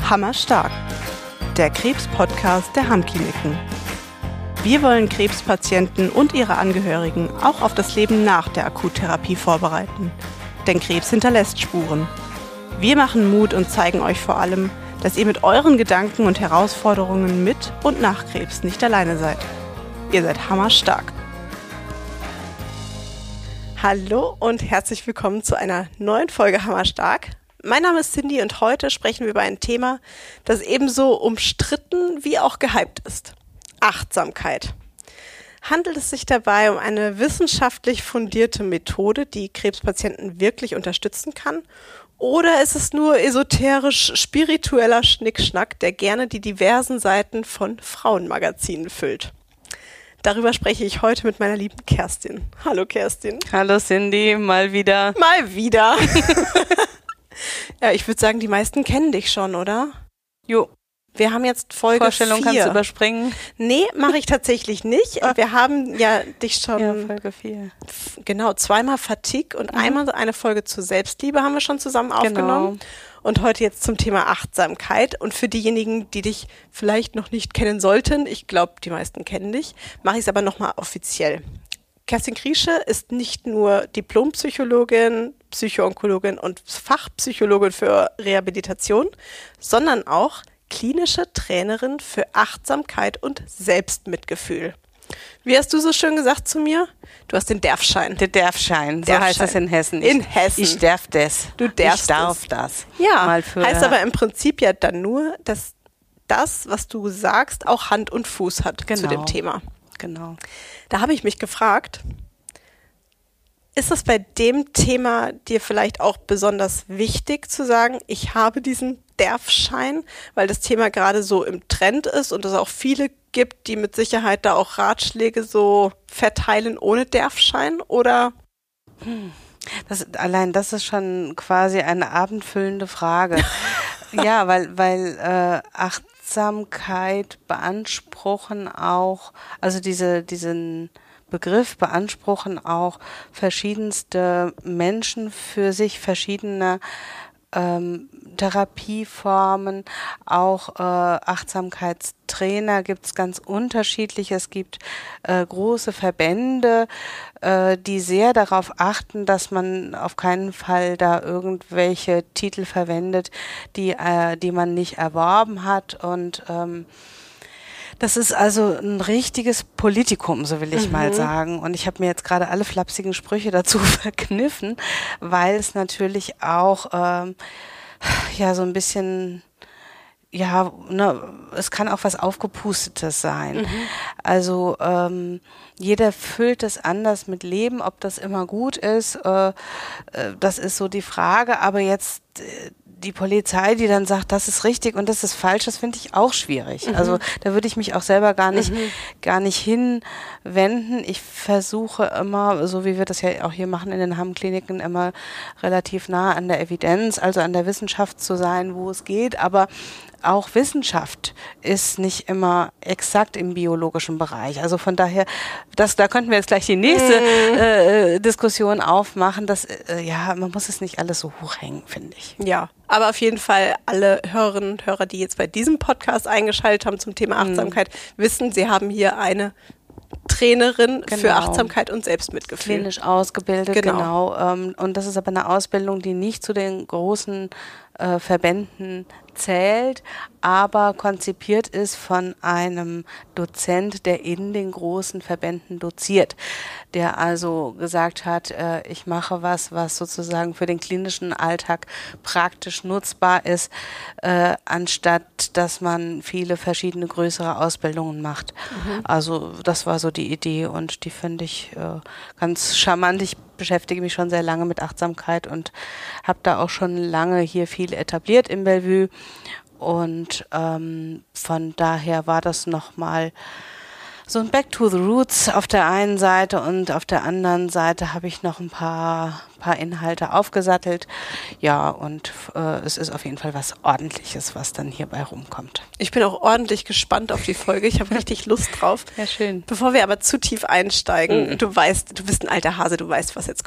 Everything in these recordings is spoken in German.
Hammerstark, der Krebs-Podcast der Hamm-Kliniken. Wir wollen Krebspatienten und ihre Angehörigen auch auf das Leben nach der Akuttherapie vorbereiten. Denn Krebs hinterlässt Spuren. Wir machen Mut und zeigen euch vor allem, dass ihr mit euren Gedanken und Herausforderungen mit und nach Krebs nicht alleine seid. Ihr seid hammerstark. Hallo und herzlich willkommen zu einer neuen Folge Hammerstark. Mein Name ist Cindy und heute sprechen wir über ein Thema, das ebenso umstritten wie auch gehypt ist. Achtsamkeit. Handelt es sich dabei um eine wissenschaftlich fundierte Methode, die Krebspatienten wirklich unterstützen kann? Oder ist es nur esoterisch-spiritueller Schnickschnack, der gerne die diversen Seiten von Frauenmagazinen füllt? Darüber spreche ich heute mit meiner lieben Kerstin. Hallo Kerstin. Hallo Cindy, mal wieder. Mal wieder. Ja, ich würde sagen, die meisten kennen dich schon, oder? Jo. Wir haben jetzt Folge 4. Vorstellung kannst du überspringen? Nee, mache ich tatsächlich nicht. Wir haben ja dich schon Folge 4. Genau, zweimal Fatigue und einmal eine Folge zur Selbstliebe haben wir schon zusammen aufgenommen. Und heute jetzt zum Thema Achtsamkeit. Und für diejenigen, die dich vielleicht noch nicht kennen sollten, ich glaube, die meisten kennen dich, mache ich es aber nochmal offiziell. Kerstin Kriesche ist nicht nur Diplompsychologin, Psychoonkologin und Fachpsychologin für Rehabilitation, sondern auch klinische Trainerin für Achtsamkeit und Selbstmitgefühl. Wie hast du so schön gesagt zu mir? Du hast den DERF-Schein. Der DERF-Schein, so heißt das in Hessen. In Hessen. Ich darf das. Du darfst Ich darf das. Ja, Mal heißt aber im Prinzip ja dann nur, dass das, was du sagst, auch Hand und Fuß hat zu dem Thema. Genau. Da habe ich mich gefragt, ist es bei dem Thema dir vielleicht auch besonders wichtig zu sagen, ich habe diesen DERF-Schein, weil das Thema gerade so im Trend ist und es auch viele gibt, die mit Sicherheit da auch Ratschläge so verteilen ohne DERF-Schein, oder? Das ist schon quasi eine abendfüllende Frage. Ja, weil Achtsamkeit beanspruchen auch, also diesen Begriff beanspruchen auch verschiedenste Menschen für sich, verschiedene Therapieformen, auch Achtsamkeitstrainer gibt es ganz unterschiedlich. Es gibt große Verbände, die sehr darauf achten, dass man auf keinen Fall da irgendwelche Titel verwendet, die man nicht erworben hat, und das ist also ein richtiges Politikum, so will ich mal sagen. Und ich habe mir jetzt gerade alle flapsigen Sprüche dazu verkniffen, weil es natürlich auch so ein bisschen, es kann auch was Aufgepustetes sein. Also jeder füllt es anders mit Leben, ob das immer gut ist, das ist so die Frage. Aber jetzt die Polizei, die dann sagt, das ist richtig und das ist falsch, das finde ich auch schwierig. Also da würde ich mich auch selber gar nicht hinwenden. Ich versuche immer, so wie wir das ja auch hier machen in den Hamm-Kliniken, immer relativ nah an der Evidenz, also an der Wissenschaft zu sein, wo es geht. Aber auch Wissenschaft ist nicht immer exakt im biologischen Bereich. Also von daher, da könnten wir jetzt gleich die nächste Diskussion aufmachen. Man muss es nicht alles so hochhängen, finde ich. Ja, aber auf jeden Fall alle Hörerinnen und Hörer, die jetzt bei diesem Podcast eingeschaltet haben zum Thema Achtsamkeit, wissen, sie haben hier eine Trainerin für Achtsamkeit und Selbstmitgefühl. Klinisch ausgebildet, genau. Und das ist aber eine Ausbildung, die nicht zu den großen Verbänden zählt, aber konzipiert ist von einem Dozent, der in den großen Verbänden doziert, der also gesagt hat, ich mache was sozusagen für den klinischen Alltag praktisch nutzbar ist, anstatt dass man viele verschiedene größere Ausbildungen macht. Also das war so die Idee und die finde ich ganz charmant. Ich beschäftige mich schon sehr lange mit Achtsamkeit und habe da auch schon lange hier viel etabliert im Bellevue. Und von daher war das nochmal so ein Back to the Roots auf der einen Seite, und auf der anderen Seite habe ich noch ein paar Inhalte aufgesattelt. Ja, und es ist auf jeden Fall was Ordentliches, was dann hierbei rumkommt. Ich bin auch ordentlich gespannt auf die Folge. Ich habe richtig Lust drauf. Ja, schön. Bevor wir aber zu tief einsteigen, du bist ein alter Hase, du weißt, was jetzt kommt.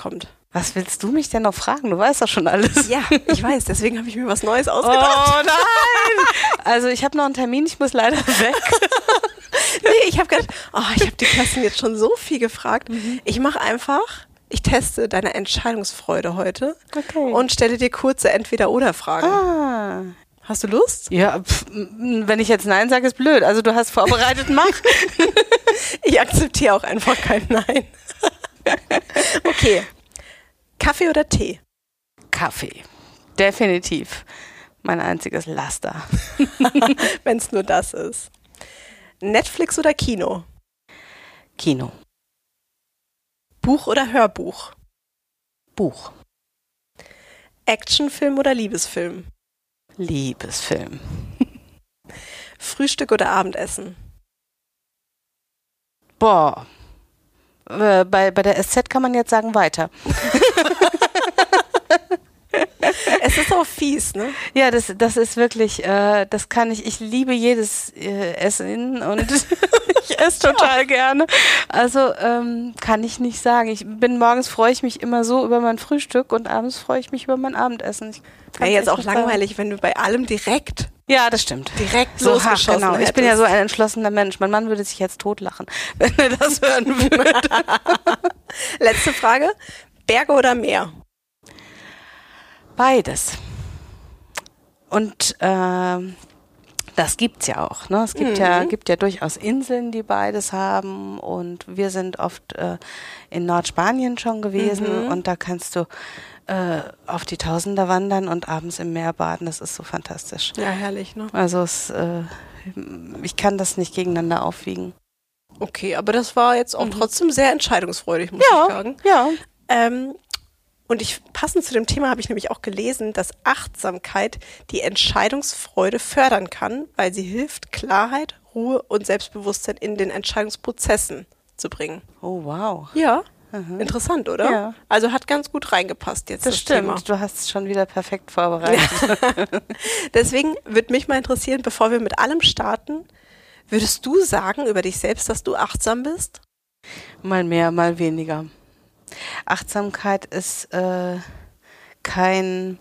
Was willst du mich denn noch fragen? Du weißt doch schon alles. Ja, ich weiß, deswegen habe ich mir was Neues ausgedacht. Oh nein! Also ich habe noch einen Termin, ich muss leider weg. Nee, ich habe gedacht, ich habe die Kerstin jetzt schon so viel gefragt. Ich teste deine Entscheidungsfreude heute und stelle dir kurze Entweder-oder-Fragen. Hast du Lust? Ja, wenn ich jetzt Nein sage, ist blöd. Also du hast vorbereitet, mach. Ich akzeptiere auch einfach kein Nein. Okay. Kaffee oder Tee? Kaffee. Definitiv. Mein einziges Laster. Wenn es nur das ist. Netflix oder Kino? Kino. Buch oder Hörbuch? Buch. Actionfilm oder Liebesfilm? Liebesfilm. Frühstück oder Abendessen? Boah. Bei der SZ kann man jetzt sagen weiter. Es ist auch fies, ne? Ja, das ist wirklich, das kann ich liebe jedes Essen und ich esse total gerne. Also kann ich nicht sagen. Morgens freue ich mich immer so über mein Frühstück und abends freue ich mich über mein Abendessen. Wäre jetzt auch langweilig, wenn du bei allem direkt. Ja, das stimmt. Direkt so losgeschossen genau. Ich bin ja so ein entschlossener Mensch. Mein Mann würde sich jetzt totlachen, wenn er das hören würde. Letzte Frage. Berge oder Meer? Beides. Und das gibt's ja auch. Ne? Es gibt ja durchaus Inseln, die beides haben. Und wir sind oft in Nordspanien schon gewesen. Und da kannst du auf die Tausender wandern und abends im Meer baden. Das ist so fantastisch. Ja, herrlich, ne? Also ich kann das nicht gegeneinander aufwiegen. Okay, aber das war jetzt auch trotzdem sehr entscheidungsfreudig, muss ich sagen. Ja. Und passend zu dem Thema habe ich nämlich auch gelesen, dass Achtsamkeit die Entscheidungsfreude fördern kann, weil sie hilft, Klarheit, Ruhe und Selbstbewusstsein in den Entscheidungsprozessen zu bringen. Oh, wow. Ja, interessant, oder? Ja. Also hat ganz gut reingepasst jetzt das stimmt. Thema. Du hast es schon wieder perfekt vorbereitet. Deswegen würde mich mal interessieren, bevor wir mit allem starten, würdest du sagen über dich selbst, dass du achtsam bist? Mal mehr, mal weniger. Achtsamkeit ist kein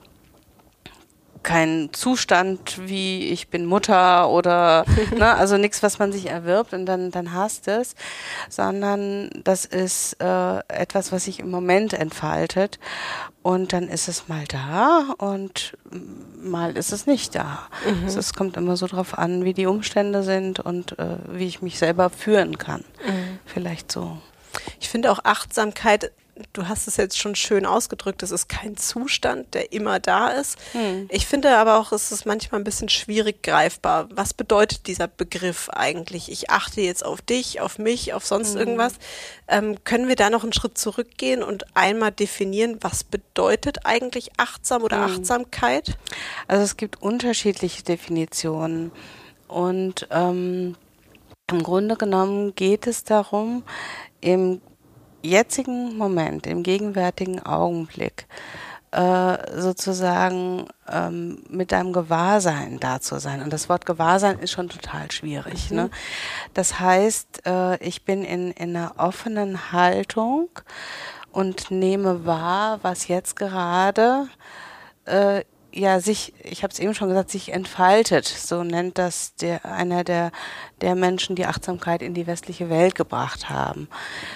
Zustand wie ich bin Mutter oder also nichts, was man sich erwirbt und dann hast es, sondern das ist etwas, was sich im Moment entfaltet und dann ist es mal da und mal ist es nicht da. Also es kommt immer so drauf an, wie die Umstände sind und wie ich mich selber führen kann. Vielleicht so. Ich finde auch Achtsamkeit, du hast es jetzt schon schön ausgedrückt, es ist kein Zustand, der immer da ist. Ich finde aber auch, es ist manchmal ein bisschen schwierig greifbar. Was bedeutet dieser Begriff eigentlich? Ich achte jetzt auf dich, auf mich, auf sonst irgendwas. Können wir da noch einen Schritt zurückgehen und einmal definieren, was bedeutet eigentlich achtsam oder Achtsamkeit? Also es gibt unterschiedliche Definitionen und im Grunde genommen geht es darum, im jetzigen Moment, im gegenwärtigen Augenblick, sozusagen mit deinem Gewahrsein da zu sein. Und das Wort Gewahrsein ist schon total schwierig. Ne? Das heißt, ich bin in einer offenen Haltung und nehme wahr, was jetzt gerade ich habe es eben schon gesagt, sich entfaltet. So nennt das einer der Menschen, die Achtsamkeit in die westliche Welt gebracht haben.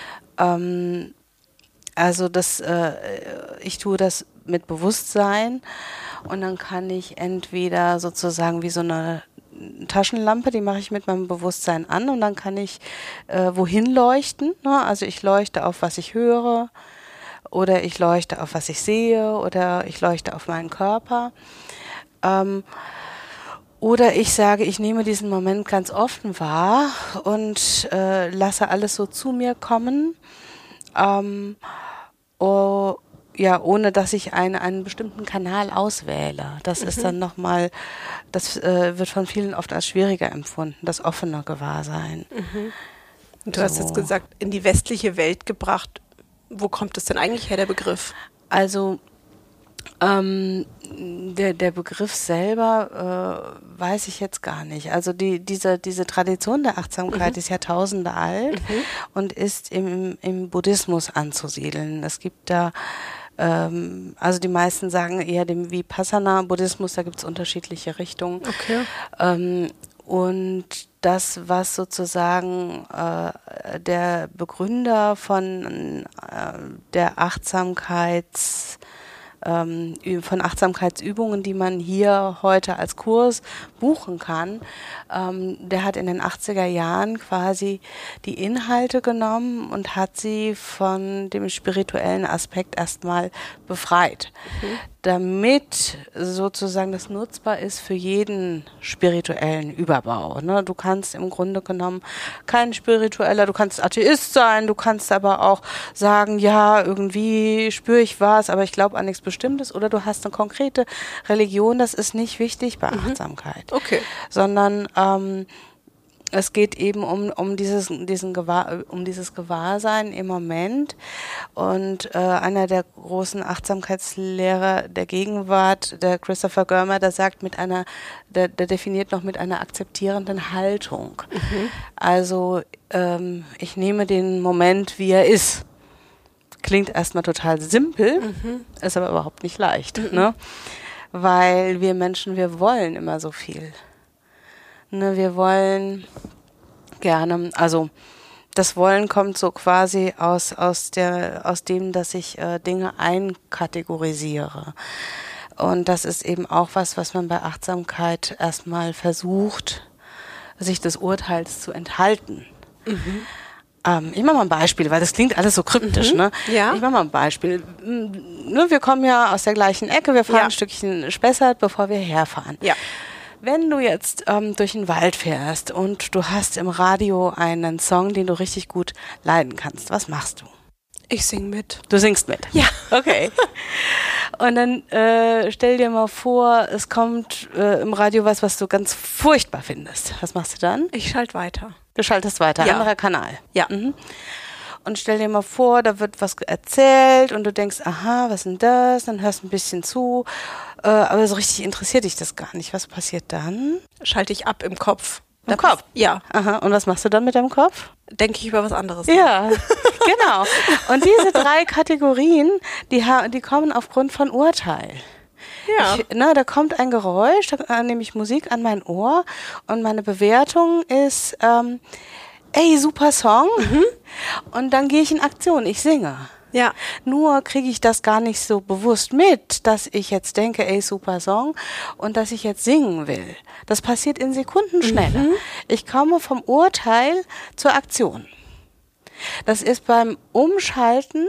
Also ich tue das mit Bewusstsein und dann kann ich entweder sozusagen wie so eine Taschenlampe, die mache ich mit meinem Bewusstsein an und dann kann ich wohin leuchten. Ne? Also ich leuchte auf, was ich höre oder ich leuchte auf, was ich sehe oder ich leuchte auf meinen Körper. Oder ich sage, ich nehme diesen Moment ganz offen wahr und lasse alles so zu mir kommen, ohne dass ich einen bestimmten Kanal auswähle. Das ist dann nochmal, das wird von vielen oft als schwieriger empfunden, das offene Gewahrsein. Und du hast jetzt gesagt, in die westliche Welt gebracht. Wo kommt es denn eigentlich her, der Begriff? Also der Begriff selber weiß ich jetzt gar nicht. Also diese Tradition der Achtsamkeit ist Jahrtausende alt und ist im Buddhismus anzusiedeln. Es gibt da Also die meisten sagen eher dem Vipassana-Buddhismus, da gibt es unterschiedliche Richtungen. Okay. Und das, was sozusagen der Begründer von der von Achtsamkeitsübungen, die man hier heute als Kurs buchen kann, der hat in den 80er Jahren quasi die Inhalte genommen und hat sie von dem spirituellen Aspekt erstmal befreit, damit sozusagen das nutzbar ist für jeden spirituellen Überbau. Ne? Du kannst im Grunde genommen kein Spiritueller, du kannst Atheist sein, du kannst aber auch sagen, ja, irgendwie spüre ich was, aber ich glaube an nichts Bestimmtes, oder du hast eine konkrete Religion, das ist nicht wichtig bei Achtsamkeit. Okay. Sondern es geht eben um dieses Gewahrsein im Moment. Und einer der großen Achtsamkeitslehrer der Gegenwart, der Christopher Germer, der sagt der definiert noch mit einer akzeptierenden Haltung. Also ich nehme den Moment, wie er ist. Klingt erstmal total simpel, ist aber überhaupt nicht leicht, ne? Weil wir Menschen, wir wollen immer so viel. Ne, wir wollen gerne, also das Wollen kommt so quasi aus dem, dass ich Dinge einkategorisiere. Und das ist eben auch was man bei Achtsamkeit erstmal versucht, sich des Urteils zu enthalten. Ich mache mal ein Beispiel, weil das klingt alles so kryptisch. Ne? Ja. Ich mache mal ein Beispiel. Wir kommen ja aus der gleichen Ecke, wir fahren ein Stückchen Spessart, bevor wir herfahren. Ja. Wenn du jetzt durch den Wald fährst und du hast im Radio einen Song, den du richtig gut leiden kannst, was machst du? Ich singe mit. Du singst mit? Ja. Okay. Und dann stell dir mal vor, es kommt im Radio was du ganz furchtbar findest. Was machst du dann? Ich schalte weiter. Du schaltest weiter, anderer Kanal. Ja. Und stell dir mal vor, da wird was erzählt und du denkst, aha, was ist denn das? Dann hörst du ein bisschen zu, aber so richtig interessiert dich das gar nicht. Was passiert dann? Schalte ich ab im Kopf. Im Kopf? Ja. Aha. Und was machst du dann mit deinem Kopf? Denke ich über was anderes. Ja, genau. Und diese 3 Kategorien, die kommen aufgrund von Urteil. Ja. Da kommt ein Geräusch, da nehme ich Musik an mein Ohr und meine Bewertung ist, ey, super Song. Und dann gehe ich in Aktion, ich singe. Ja. Nur kriege ich das gar nicht so bewusst mit, dass ich jetzt denke, ey, super Song, und dass ich jetzt singen will. Das passiert in Sekundenschnelle. Ich komme vom Urteil zur Aktion. Das ist beim Umschalten,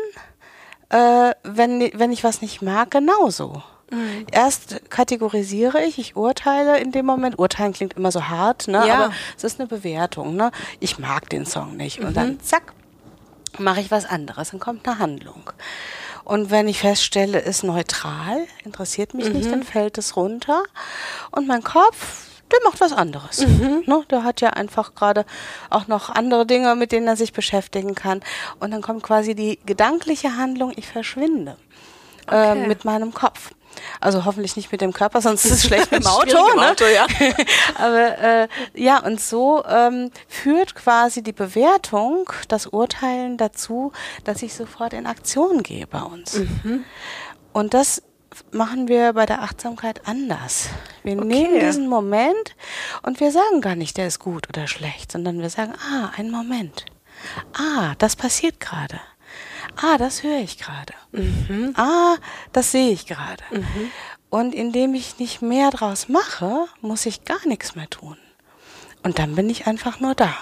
wenn ich was nicht mag, genauso. Erst kategorisiere ich urteile in dem Moment. Urteilen klingt immer so hart, ne? Ja. Aber es ist eine Bewertung. Ne? Ich mag den Song nicht. Und dann, zack, mache ich was anderes. Dann kommt eine Handlung. Und wenn ich feststelle, ist neutral, interessiert mich nicht, dann fällt es runter. Und mein Kopf, der macht was anderes. Ne? Der hat ja einfach gerade auch noch andere Dinge, mit denen er sich beschäftigen kann. Und dann kommt quasi die gedankliche Handlung, ich verschwinde mit meinem Kopf. Also hoffentlich nicht mit dem Körper, sonst ist es schlecht mit dem Auto. Ne? Ja. Aber und so führt quasi die Bewertung, das Urteilen dazu, dass ich sofort in Aktion gehe bei uns. Und das machen wir bei der Achtsamkeit anders. Wir nehmen diesen Moment und wir sagen gar nicht, der ist gut oder schlecht, sondern wir sagen, ein Moment. Das passiert gerade. Das höre ich gerade. Das sehe ich gerade. Und indem ich nicht mehr draus mache, muss ich gar nichts mehr tun. Und dann bin ich einfach nur da.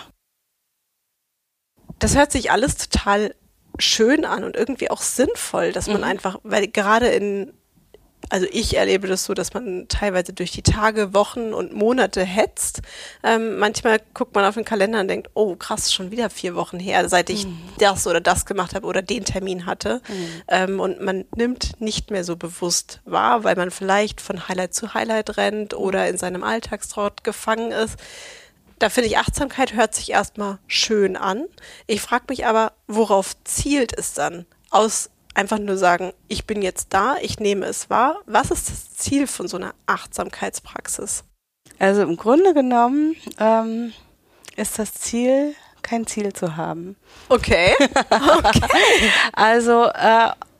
Das hört sich alles total schön an und irgendwie auch sinnvoll, dass man einfach, weil gerade also ich erlebe das so, dass man teilweise durch die Tage, Wochen und Monate hetzt. Manchmal guckt man auf den Kalender und denkt, oh krass, schon wieder 4 Wochen her, seit ich das oder das gemacht habe oder den Termin hatte. Und man nimmt nicht mehr so bewusst wahr, weil man vielleicht von Highlight zu Highlight rennt oder in seinem Alltagstrott gefangen ist. Da finde ich, Achtsamkeit hört sich erstmal schön an. Ich frage mich aber, worauf zielt es dann? Einfach nur sagen, ich bin jetzt da, ich nehme es wahr. Was ist das Ziel von so einer Achtsamkeitspraxis? Also im Grunde genommen ist das Ziel, kein Ziel zu haben. Okay. Also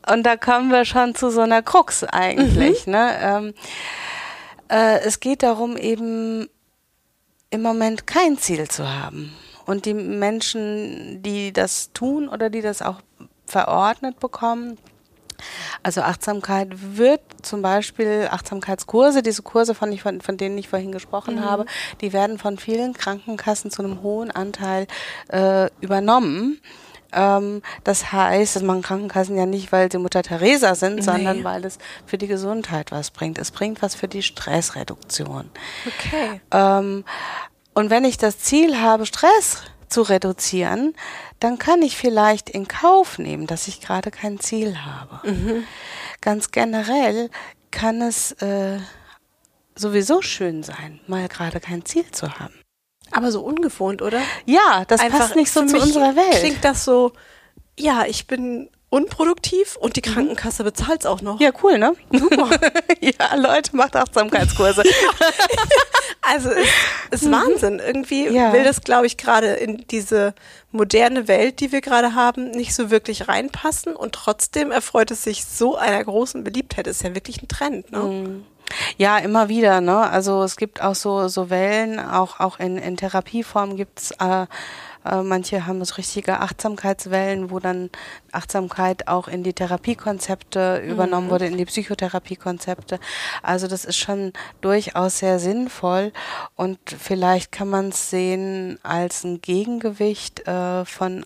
Und da kommen wir schon zu so einer Krux eigentlich. Ne? Es geht darum, eben im Moment kein Ziel zu haben. Und die Menschen, die das tun oder die das auch verordnet bekommen, also Achtsamkeit wird zum Beispiel, Achtsamkeitskurse, diese Kurse, von denen ich vorhin gesprochen habe, die werden von vielen Krankenkassen zu einem hohen Anteil übernommen. Das heißt, das machen Krankenkassen ja nicht, weil sie Mutter Teresa sind, sondern weil es für die Gesundheit was bringt. Es bringt was für die Stressreduktion. Okay. Und wenn ich das Ziel habe, Stress zu reduzieren, dann kann ich vielleicht in Kauf nehmen, dass ich gerade kein Ziel habe. Ganz generell kann es sowieso schön sein, mal gerade kein Ziel zu haben. Aber so ungewohnt, oder? Ja, das passt nicht so zu unserer Welt. Klingt das so, ja, ich bin unproduktiv und die Krankenkasse bezahlt es auch noch. Ja, cool, ne? Super. Ja, Leute, macht Achtsamkeitskurse. Also ist Wahnsinn. Irgendwie will das, glaube ich, gerade in diese moderne Welt, die wir gerade haben, nicht so wirklich reinpassen. Und trotzdem erfreut es sich so einer großen Beliebtheit. Das ist ja wirklich ein Trend, ne? Ja, immer wieder, ne? Also es gibt auch so Wellen, auch in Therapieformen gibt's manche haben so richtige Achtsamkeitswellen, wo dann Achtsamkeit auch in die Therapiekonzepte übernommen wurde, in die Psychotherapiekonzepte. Also das ist schon durchaus sehr sinnvoll und vielleicht kann man es sehen als ein Gegengewicht von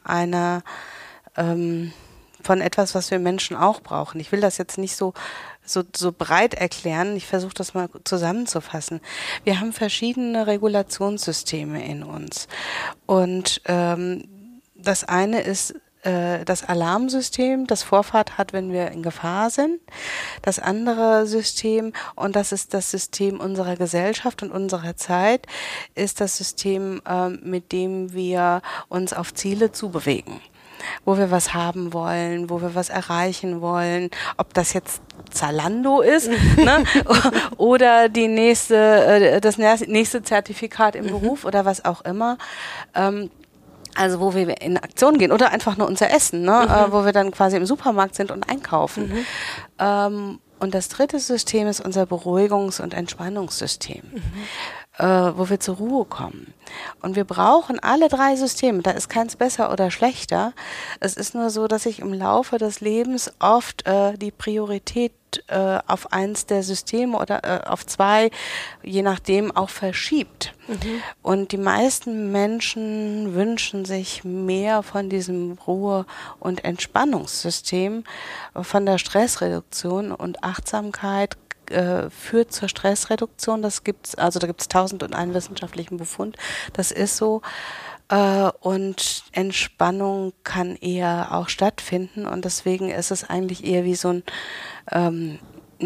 etwas, was wir Menschen auch brauchen. Ich will das jetzt nicht so breit erklären. Ich versuche das mal zusammenzufassen. Wir haben verschiedene Regulationssysteme in uns. Und das eine ist das Alarmsystem, das Vorfahrt hat, wenn wir in Gefahr sind. Das andere System, und das ist das System unserer Gesellschaft und unserer Zeit, ist das System, mit dem wir uns auf Ziele zubewegen. Wo wir was haben wollen, wo wir was erreichen wollen, ob das jetzt Zalando ist, ne? Oder das nächste Zertifikat im Beruf oder was auch immer. Also wo wir in Aktion gehen oder einfach nur unser Essen, ne? Wo wir dann quasi im Supermarkt sind und einkaufen. Und das dritte System ist unser Beruhigungs- und Entspannungssystem, wo wir zur Ruhe kommen. Und wir brauchen alle drei Systeme. Da ist keins besser oder schlechter. Es ist nur so, dass sich im Laufe des Lebens oft die Priorität auf eins der Systeme oder auf zwei, je nachdem, auch verschiebt. Und die meisten Menschen wünschen sich mehr von diesem Ruhe- und Entspannungssystem, von der Stressreduktion, und Achtsamkeit führt zur Stressreduktion. Da gibt's 1001 wissenschaftlichen Befund. Das ist so. Und Entspannung kann eher auch stattfinden, und deswegen ist es eigentlich eher wie so ein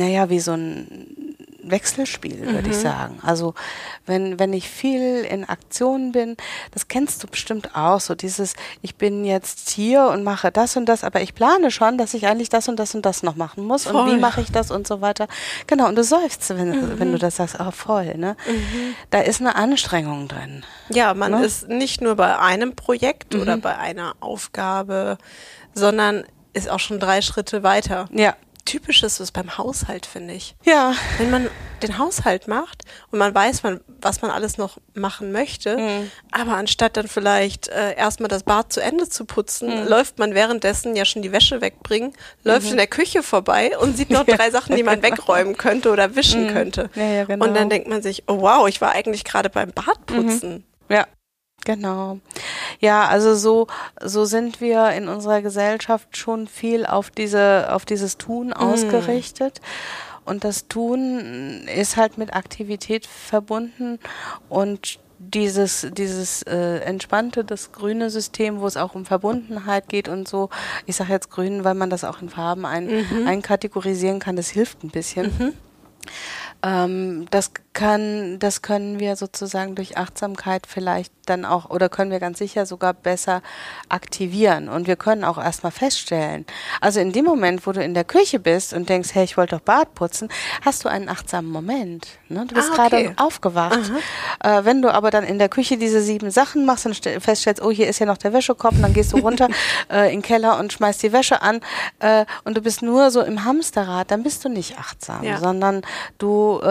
Wechselspiel, würde ich sagen. Also wenn ich viel in Aktion bin, das kennst du bestimmt auch, so dieses, ich bin jetzt hier und mache das und das, aber ich plane schon, dass ich eigentlich das und das und das noch machen muss. Voll. Und wie mache ich das und so weiter. Genau, und du seufzt, wenn du das sagst, voll, ne? Da ist eine Anstrengung drin. Ja, man ist nicht nur bei einem Projekt oder bei einer Aufgabe, sondern ist auch schon 3 Schritte weiter. Ja. Typisch ist es beim Haushalt, finde ich. Ja. Wenn man den Haushalt macht und man weiß, was man alles noch machen möchte, aber anstatt dann vielleicht erstmal das Bad zu Ende zu putzen, läuft man währenddessen ja schon die Wäsche wegbringen, läuft in der Küche vorbei und sieht noch 3 Sachen, die man wegräumen könnte oder wischen könnte. Ja, genau. Und dann denkt man sich, oh wow, ich war eigentlich gerade beim Badputzen. Ja. Genau. Ja, also so sind wir in unserer Gesellschaft schon viel auf dieses Tun ausgerichtet. Und das Tun ist halt mit Aktivität verbunden, und dieses entspannte, das grüne System, wo es auch um Verbundenheit geht und so. Ich sage jetzt grün, weil man das auch in Farben einkategorisieren kann. Das hilft ein bisschen. Das das können wir sozusagen durch Achtsamkeit vielleicht dann auch, oder können wir ganz sicher sogar besser aktivieren. Und wir können auch erstmal feststellen, also in dem Moment, wo du in der Küche bist und denkst, hey, ich wollte doch Bad putzen, hast du einen achtsamen Moment. Ne? Du bist gerade aufgewacht. Wenn du aber dann in der Küche diese 7 Sachen machst und feststellst, oh, hier ist ja noch der Wäschekorb, und dann gehst du runter in den Keller und schmeißt die Wäsche an und du bist nur so im Hamsterrad, dann bist du nicht achtsam, sondern du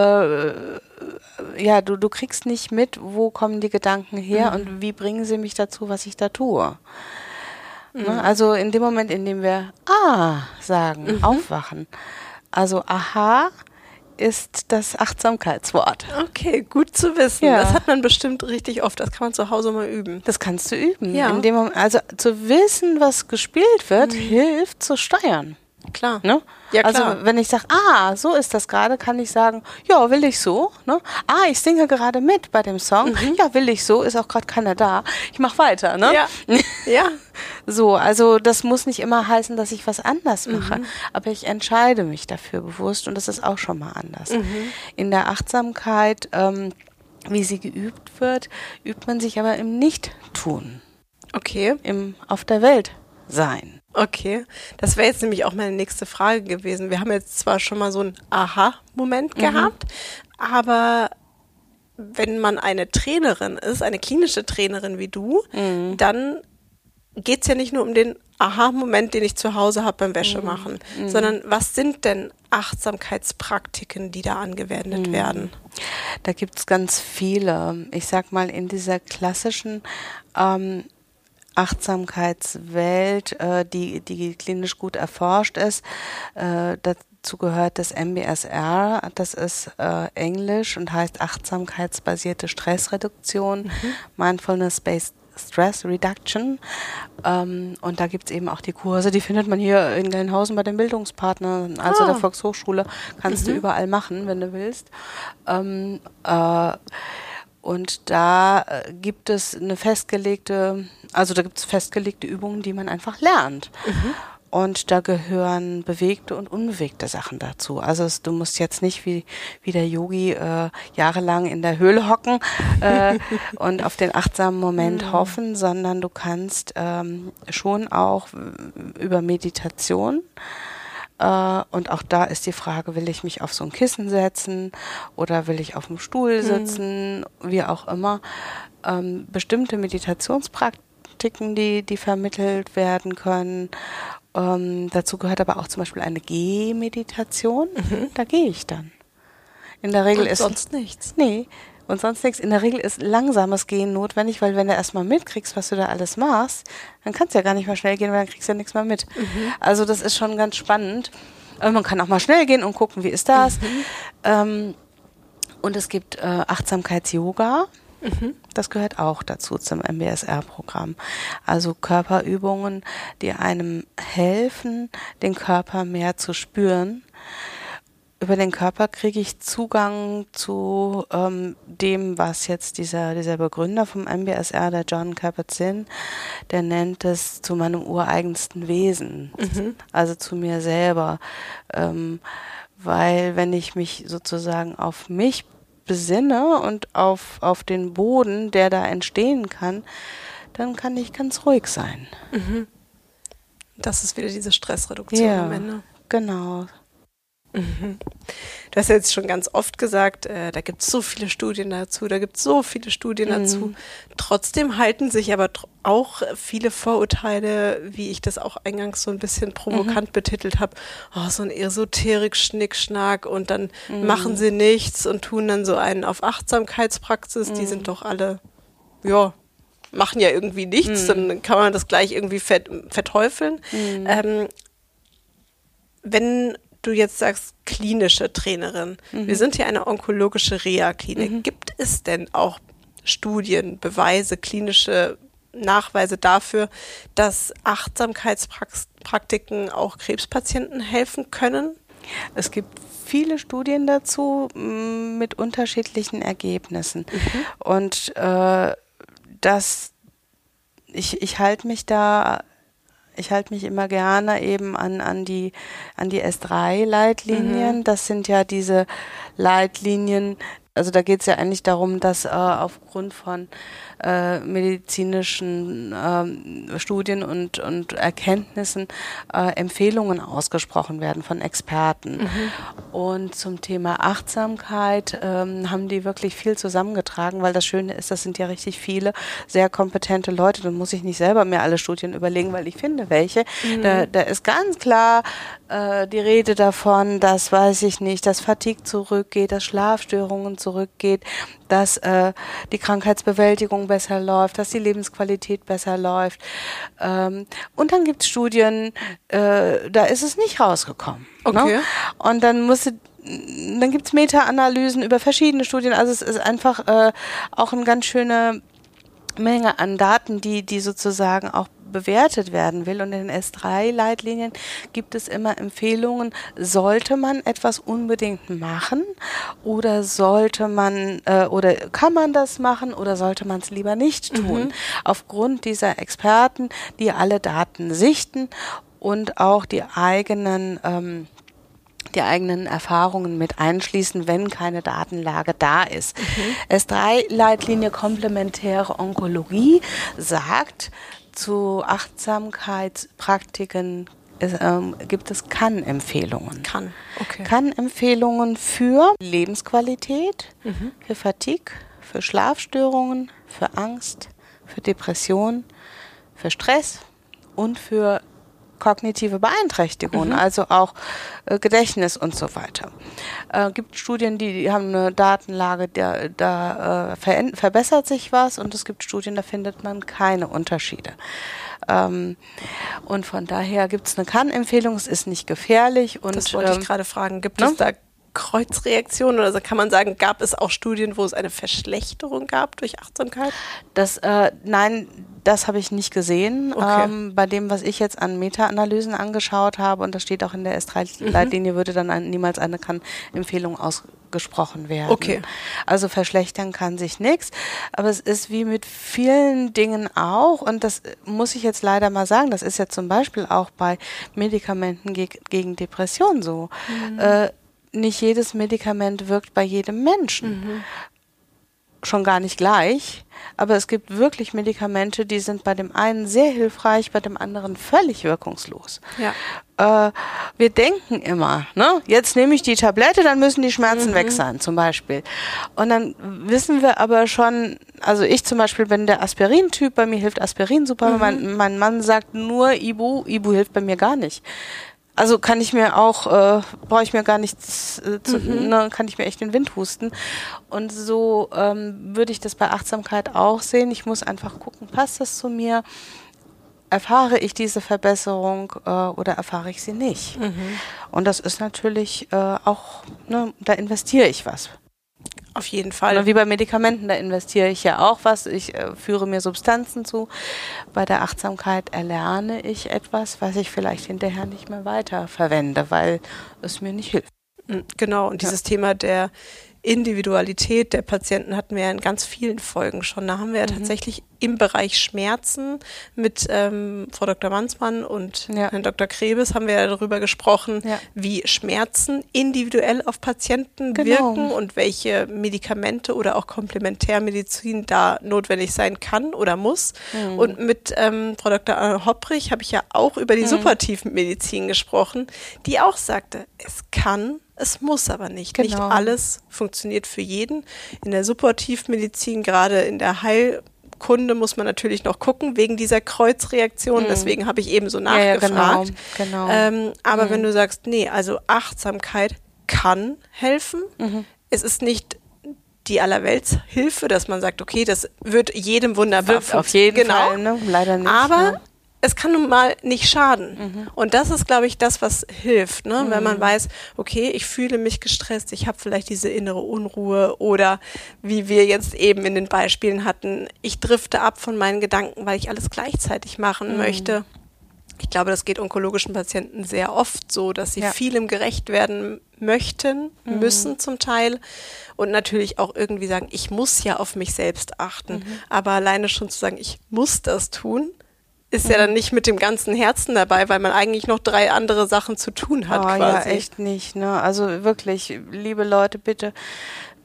du kriegst nicht mit, wo kommen die Gedanken her und wie bringen sie mich dazu, was ich da tue. Ne? Also in dem Moment, in dem wir sagen, aufwachen. Also aha ist das Achtsamkeitswort. Okay, gut zu wissen. Ja. Das hat man bestimmt richtig oft. Das kann man zu Hause mal üben. Das kannst du üben. Ja. In dem Moment, also zu wissen, was gespielt wird, hilft zu steuern. Klar. Ne? Ja, klar. Also wenn ich sage, so ist das gerade, kann ich sagen, ja, will ich so. Ne? Ich singe gerade mit bei dem Song. Ja, will ich so, ist auch gerade keiner da. Ich mache weiter. Ne? Ja. Ja. So, also das muss nicht immer heißen, dass ich was anders mache, aber ich entscheide mich dafür bewusst und das ist auch schon mal anders. In der Achtsamkeit, wie sie geübt wird, übt man sich aber im Nicht-Tun. Okay. Im Auf der Welt sein. Okay, das wäre jetzt nämlich auch meine nächste Frage gewesen. Wir haben jetzt zwar schon mal so einen Aha-Moment gehabt, aber wenn man eine Trainerin ist, eine klinische Trainerin wie du, dann geht es ja nicht nur um den Aha-Moment, den ich zu Hause habe beim Wäschemachen, sondern was sind denn Achtsamkeitspraktiken, die da angewendet werden? Da gibt es ganz viele. Ich sag mal, in dieser klassischen Achtsamkeitswelt, die klinisch gut erforscht ist. Dazu gehört das MBSR, das ist Englisch und heißt achtsamkeitsbasierte Stressreduktion, Mindfulness-Based Stress Reduction. Und da gibt es eben auch die Kurse, die findet man hier in Gelnhausen bei den Bildungspartnern, also der Volkshochschule, kannst du überall machen, wenn du willst. Und da gibt es festgelegte Übungen, die man einfach lernt. Und da gehören bewegte und unbewegte Sachen dazu. Also du musst jetzt nicht wie der Yogi jahrelang in der Höhle hocken und auf den achtsamen Moment hoffen, sondern du kannst schon auch über Meditation. Und auch da ist die Frage, will ich mich auf so ein Kissen setzen oder will ich auf dem Stuhl sitzen, wie auch immer. Bestimmte Meditationspraktiken, die vermittelt werden können. Dazu gehört aber auch zum Beispiel eine Gehmeditation. Da gehe ich dann. In der Regel ist sonst nichts. Nee. Und sonst nichts. In der Regel ist langsames Gehen notwendig, weil wenn du erstmal mitkriegst, was du da alles machst, dann kannst du ja gar nicht mehr schnell gehen, weil dann kriegst du ja nichts mehr mit. Also das ist schon ganz spannend. Man kann auch mal schnell gehen und gucken, wie ist das. Und es gibt Achtsamkeits-Yoga. Das gehört auch dazu zum MBSR-Programm. Also Körperübungen, die einem helfen, den Körper mehr zu spüren. Über den Körper kriege ich Zugang zu dem, was jetzt dieser Begründer vom MBSR, der Jon Kabat-Zinn, der nennt es zu meinem ureigensten Wesen, also zu mir selber. Weil wenn ich mich sozusagen auf mich besinne und auf den Boden, der da entstehen kann, dann kann ich ganz ruhig sein. Das ist wieder diese Stressreduktion am Ende. Genau. Du hast ja jetzt schon ganz oft gesagt, da gibt es so viele Studien dazu, dazu. Trotzdem halten sich aber auch viele Vorurteile, wie ich das auch eingangs so ein bisschen provokant betitelt habe, so ein Esoterik-Schnickschnack und dann machen sie nichts und tun dann so einen auf Achtsamkeitspraxis, die sind doch alle, machen ja irgendwie nichts, dann kann man das gleich irgendwie verteufeln. Wenn du jetzt sagst, klinische Trainerin. Wir sind hier eine onkologische Reha-Klinik. Gibt es denn auch Studien, Beweise, klinische Nachweise dafür, dass Achtsamkeitspraktiken auch Krebspatienten helfen können? Es gibt viele Studien dazu mit unterschiedlichen Ergebnissen. Und ich halte mich immer gerne eben an die S3-Leitlinien. Das sind ja diese Leitlinien, also da geht es ja eigentlich darum, dass aufgrund von medizinischen Studien und Erkenntnissen Empfehlungen ausgesprochen werden von Experten. Und zum Thema Achtsamkeit haben die wirklich viel zusammengetragen, weil das Schöne ist, das sind ja richtig viele sehr kompetente Leute. Dann muss ich nicht selber mir alle Studien überlegen, weil ich finde welche. Da ist ganz klar die Rede davon, dass, weiß ich nicht, dass Fatigue zurückgeht, dass Schlafstörungen zurückgeht, dass die Krankheitsbewältigung besser läuft, dass die Lebensqualität besser läuft. Und dann gibt es Studien, da ist es nicht rausgekommen. Okay. Ne? Und dann gibt es Meta-Analysen über verschiedene Studien. Also es ist einfach auch eine ganz schöne Menge an Daten, die sozusagen auch bewertet werden will. Und in den S3-Leitlinien gibt es immer Empfehlungen, sollte man etwas unbedingt machen oder oder kann man das machen oder sollte man es lieber nicht tun? Aufgrund dieser Experten, die alle Daten sichten und auch die eigenen Erfahrungen mit einschließen, wenn keine Datenlage da ist. S3-Leitlinie komplementäre Onkologie sagt, zu Achtsamkeitspraktiken gibt es Kann-Empfehlungen. Okay. Kann-Empfehlungen für Lebensqualität, für Fatigue, für Schlafstörungen, für Angst, für Depression, für Stress und für kognitive Beeinträchtigungen, also auch Gedächtnis und so weiter. Gibt Studien, die haben eine Datenlage, da verbessert sich was, und es gibt Studien, da findet man keine Unterschiede. Und von daher gibt es eine Kann-Empfehlung, es ist nicht gefährlich. Und, das wollte ich gerade fragen, gibt es da Kreuzreaktionen, oder so kann man sagen, gab es auch Studien, wo es eine Verschlechterung gab durch Achtsamkeit? Nein, das habe ich nicht gesehen. Okay. Bei dem, was ich jetzt an Meta-Analysen angeschaut habe, und das steht auch in der S3-Leitlinie, würde dann niemals eine Kann-Empfehlung ausgesprochen werden. Okay. Also verschlechtern kann sich nichts, aber es ist wie mit vielen Dingen auch, und das muss ich jetzt leider mal sagen, das ist ja zum Beispiel auch bei Medikamenten gegen Depression so. Nicht jedes Medikament wirkt bei jedem Menschen. Schon gar nicht gleich, aber es gibt wirklich Medikamente, die sind bei dem einen sehr hilfreich, bei dem anderen völlig wirkungslos. Ja. Wir denken immer, ne, jetzt nehme ich die Tablette, dann müssen die Schmerzen weg sein, zum Beispiel. Und dann wissen wir aber schon, also ich zum Beispiel bin der Aspirin-Typ, bei mir hilft Aspirin super, mein Mann sagt nur Ibu hilft bei mir gar nicht. Also kann ich mir auch, brauche ich mir gar nichts, kann ich mir echt den Wind husten. Und so würde ich das bei Achtsamkeit auch sehen. Ich muss einfach gucken, passt das zu mir? Erfahre ich diese Verbesserung oder erfahre ich sie nicht? Und das ist natürlich auch, ne, da investiere ich was. Auf jeden Fall. Wie bei Medikamenten, da investiere ich ja auch was. Ich führe mir Substanzen zu. Bei der Achtsamkeit erlerne ich etwas, was ich vielleicht hinterher nicht mehr weiter verwende, weil es mir nicht hilft. Genau, und dieses Thema der Individualität der Patienten hatten wir ja in ganz vielen Folgen schon. Da haben wir ja tatsächlich im Bereich Schmerzen mit Frau Dr. Mansmann und Herrn Dr. Krebes haben wir ja darüber gesprochen, wie Schmerzen individuell auf Patienten wirken und welche Medikamente oder auch Komplementärmedizin da notwendig sein kann oder muss. Und mit Frau Dr. Hopprich habe ich ja auch über die Supportivmedizin gesprochen, die auch sagte, es muss aber nicht. Nicht alles funktioniert für jeden. In der Supportivmedizin, gerade in der Heilkunde, muss man natürlich noch gucken, wegen dieser Kreuzreaktion. Deswegen habe ich eben so nachgefragt. Ja, genau. Aber wenn du sagst, nee, also Achtsamkeit kann helfen. Es ist nicht die Allerweltshilfe, dass man sagt, okay, das wird jedem wunderbar funktionieren. Auf jeden Fall, ne? Leider nicht. Aber es kann nun mal nicht schaden. Und das ist, glaube ich, das, was hilft, ne? Wenn man weiß, okay, ich fühle mich gestresst, ich habe vielleicht diese innere Unruhe, oder wie wir jetzt eben in den Beispielen hatten, ich drifte ab von meinen Gedanken, weil ich alles gleichzeitig machen möchte. Ich glaube, das geht onkologischen Patienten sehr oft so, dass sie vielem gerecht werden möchten, müssen zum Teil, und natürlich auch irgendwie sagen, ich muss ja auf mich selbst achten. Aber alleine schon zu sagen, ich muss das tun, ist ja dann nicht mit dem ganzen Herzen dabei, weil man eigentlich noch 3 andere Sachen zu tun hat. Quasi. Ja, echt nicht. Ne? Also wirklich, liebe Leute, bitte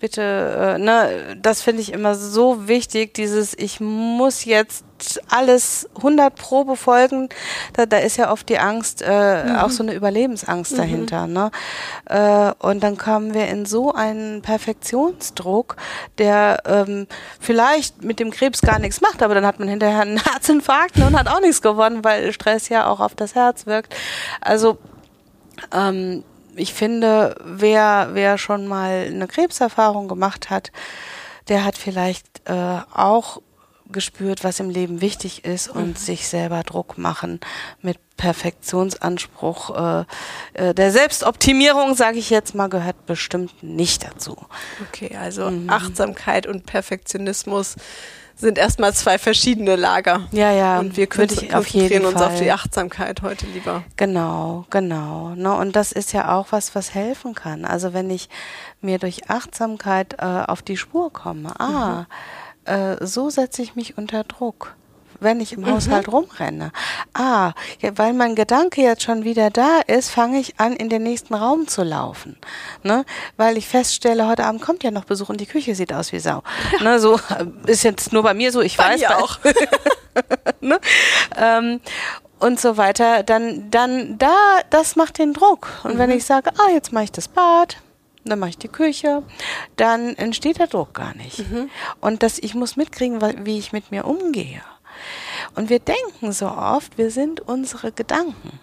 bitte, das finde ich immer so wichtig, ich muss jetzt alles 100% befolgen, da ist ja oft die Angst, auch so eine Überlebensangst dahinter, ne? Und dann kommen wir in so einen Perfektionsdruck, der vielleicht mit dem Krebs gar nichts macht, aber dann hat man hinterher einen Herzinfarkt und hat auch nichts gewonnen, weil Stress ja auch auf das Herz wirkt. Also ich finde, wer schon mal eine Krebserfahrung gemacht hat, der hat vielleicht auch gespürt, was im Leben wichtig ist und sich selber Druck machen mit Perfektionsanspruch. Der Selbstoptimierung, sage ich jetzt mal, gehört bestimmt nicht dazu. Okay, also Achtsamkeit und Perfektionismus sind erstmal zwei verschiedene Lager. Ja. Und wir konzentrieren uns auf die Achtsamkeit heute lieber. Genau. Ne? Und das ist ja auch was helfen kann. Also wenn ich mir durch Achtsamkeit auf die Spur komme, so setze ich mich unter Druck, wenn ich im Haushalt rumrenne. Weil mein Gedanke jetzt schon wieder da ist, fange ich an, in den nächsten Raum zu laufen. Ne? Weil ich feststelle, heute Abend kommt ja noch Besuch und die Küche sieht aus wie Sau. Ja. Ne? So ist jetzt nur bei mir so, ich weiß. Mir auch. Ne? Und so weiter, dann das macht den Druck. Und wenn ich sage, jetzt mache ich das Bad, dann mache ich die Küche, dann entsteht der Druck gar nicht. Und ich muss mitkriegen, wie ich mit mir umgehe. Und wir denken so oft, wir sind unsere Gedanken.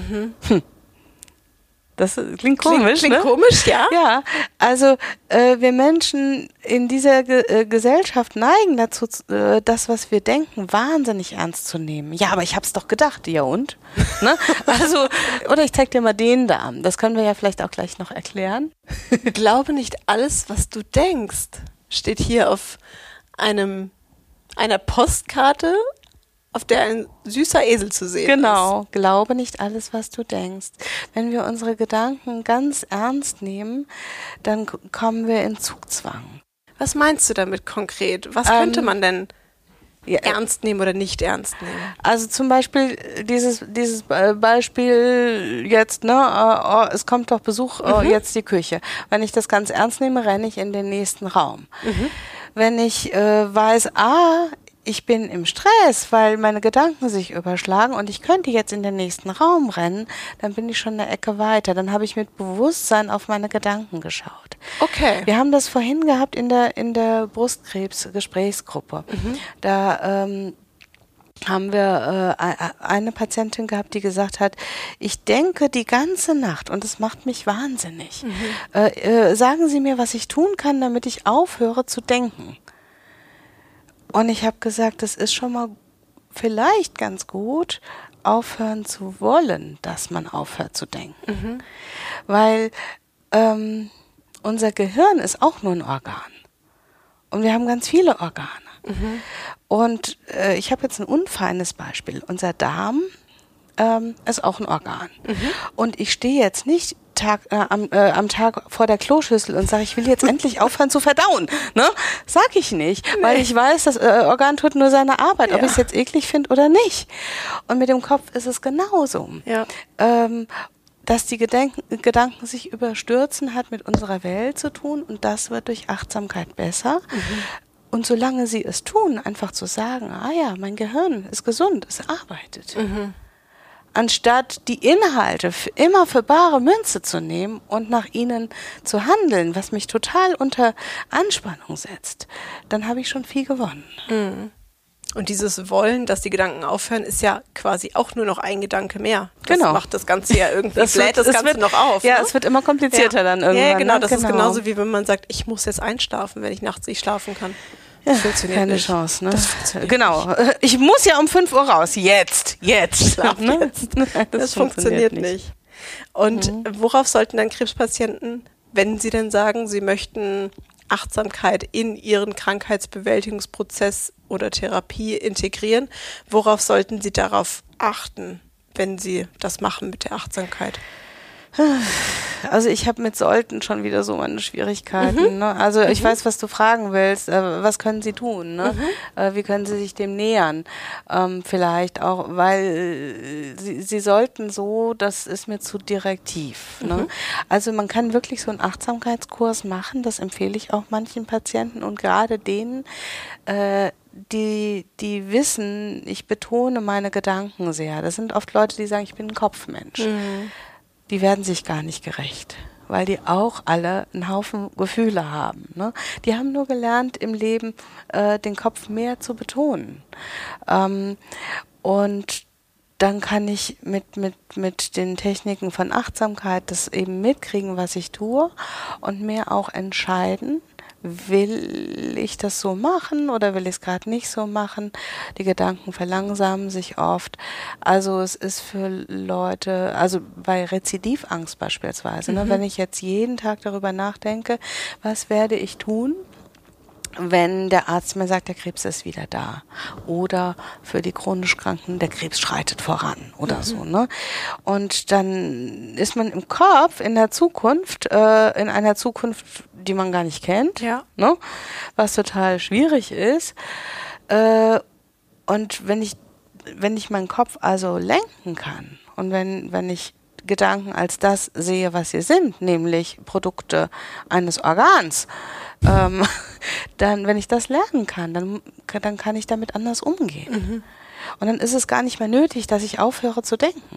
Das klingt komisch, klingt komisch, ja. Ja, also wir Menschen in dieser Gesellschaft neigen dazu, das, was wir denken, wahnsinnig ernst zu nehmen. Ja, aber ich hab's doch gedacht, ja und? Ne? Also, oder ich zeig dir mal den da. Das können wir ja vielleicht auch gleich noch erklären. Glaube nicht alles, was du denkst, steht hier auf einer Postkarte, auf der ein süßer Esel zu sehen ist. Genau, glaube nicht alles, was du denkst. Wenn wir unsere Gedanken ganz ernst nehmen, dann kommen wir in Zugzwang. Was meinst du damit konkret? Was könnte man denn ernst nehmen oder nicht ernst nehmen? Also zum Beispiel dieses Beispiel jetzt, es kommt doch Besuch, jetzt die Küche. Wenn ich das ganz ernst nehme, renne ich in den nächsten Raum. Wenn ich weiß, ich bin im Stress, weil meine Gedanken sich überschlagen und ich könnte jetzt in den nächsten Raum rennen, dann bin ich schon eine Ecke weiter. Dann habe ich mit Bewusstsein auf meine Gedanken geschaut. Okay. Wir haben das vorhin gehabt in der Brustkrebs-Gesprächsgruppe. Da haben wir eine Patientin gehabt, die gesagt hat, ich denke die ganze Nacht und es macht mich wahnsinnig. Sagen Sie mir, was ich tun kann, damit ich aufhöre zu denken. Und ich habe gesagt, das ist schon mal vielleicht ganz gut, aufhören zu wollen, dass man aufhört zu denken. Weil unser Gehirn ist auch nur ein Organ. Und wir haben ganz viele Organe. Und ich habe jetzt ein unfeines Beispiel. Unser Darm ist auch ein Organ. Und ich stehe jetzt nicht am Tag vor der Kloschüssel und sage, ich will jetzt endlich aufhören zu verdauen. Ne? Sag ich nicht, weil ich weiß, das Organ tut nur seine Arbeit, ob ich es jetzt eklig finde oder nicht. Und mit dem Kopf ist es genauso. Ja. Dass die Gedanken sich überstürzen, hat mit unserer Welt zu tun und das wird durch Achtsamkeit besser. Und solange sie es tun, einfach zu sagen, mein Gehirn ist gesund, es arbeitet. Anstatt die Inhalte immer für bare Münze zu nehmen und nach ihnen zu handeln, was mich total unter Anspannung setzt, dann habe ich schon viel gewonnen. Und dieses Wollen, dass die Gedanken aufhören, ist ja quasi auch nur noch ein Gedanke mehr. Das macht das Ganze ja irgendwie, bläht das Ganze noch auf. Ja, es wird immer komplizierter dann irgendwann. Ja, genau, das ist genauso wie wenn man sagt, ich muss jetzt einschlafen, wenn ich nachts nicht schlafen kann. Das funktioniert keine nicht. Chance, ne? Genau. Ich muss ja um 5 Uhr raus. Jetzt. Schlaf jetzt. Das funktioniert nicht. Und worauf sollten dann Krebspatienten, wenn sie denn sagen, sie möchten Achtsamkeit in ihren Krankheitsbewältigungsprozess oder Therapie integrieren, worauf sollten sie darauf achten, wenn sie das machen mit der Achtsamkeit? Also ich habe mit sollten schon wieder so meine Schwierigkeiten. Ne? Also ich weiß, was du fragen willst. Was können sie tun? Ne? Wie können sie sich dem nähern? Vielleicht auch, weil sie sollten so, das ist mir zu direktiv. Ne? Also man kann wirklich so einen Achtsamkeitskurs machen. Das empfehle ich auch manchen Patienten und gerade denen, die wissen, ich betone meine Gedanken sehr. Das sind oft Leute, die sagen, ich bin ein Kopfmensch. Die werden sich gar nicht gerecht, weil die auch alle einen Haufen Gefühle haben. Ne? Die haben nur gelernt, im Leben den Kopf mehr zu betonen. Und dann kann ich mit den Techniken von Achtsamkeit das eben mitkriegen, was ich tue und mir auch entscheiden, will ich das so machen oder will ich es gerade nicht so machen? Die Gedanken verlangsamen sich oft. Also es ist für Leute, also bei Rezidivangst beispielsweise, ne, wenn ich jetzt jeden Tag darüber nachdenke, was werde ich tun, wenn der Arzt mir sagt, der Krebs ist wieder da. Oder für die chronisch Kranken, der Krebs schreitet voran oder so. Ne? Und dann ist man im Kopf in der Zukunft, in einer Zukunft, die man gar nicht kennt, ne? Was total schwierig ist. Und wenn ich meinen Kopf also lenken kann und wenn ich Gedanken als das sehe, was sie sind, nämlich Produkte eines Organs, dann, wenn ich das lernen kann, dann kann ich damit anders umgehen. Und dann ist es gar nicht mehr nötig, dass ich aufhöre zu denken.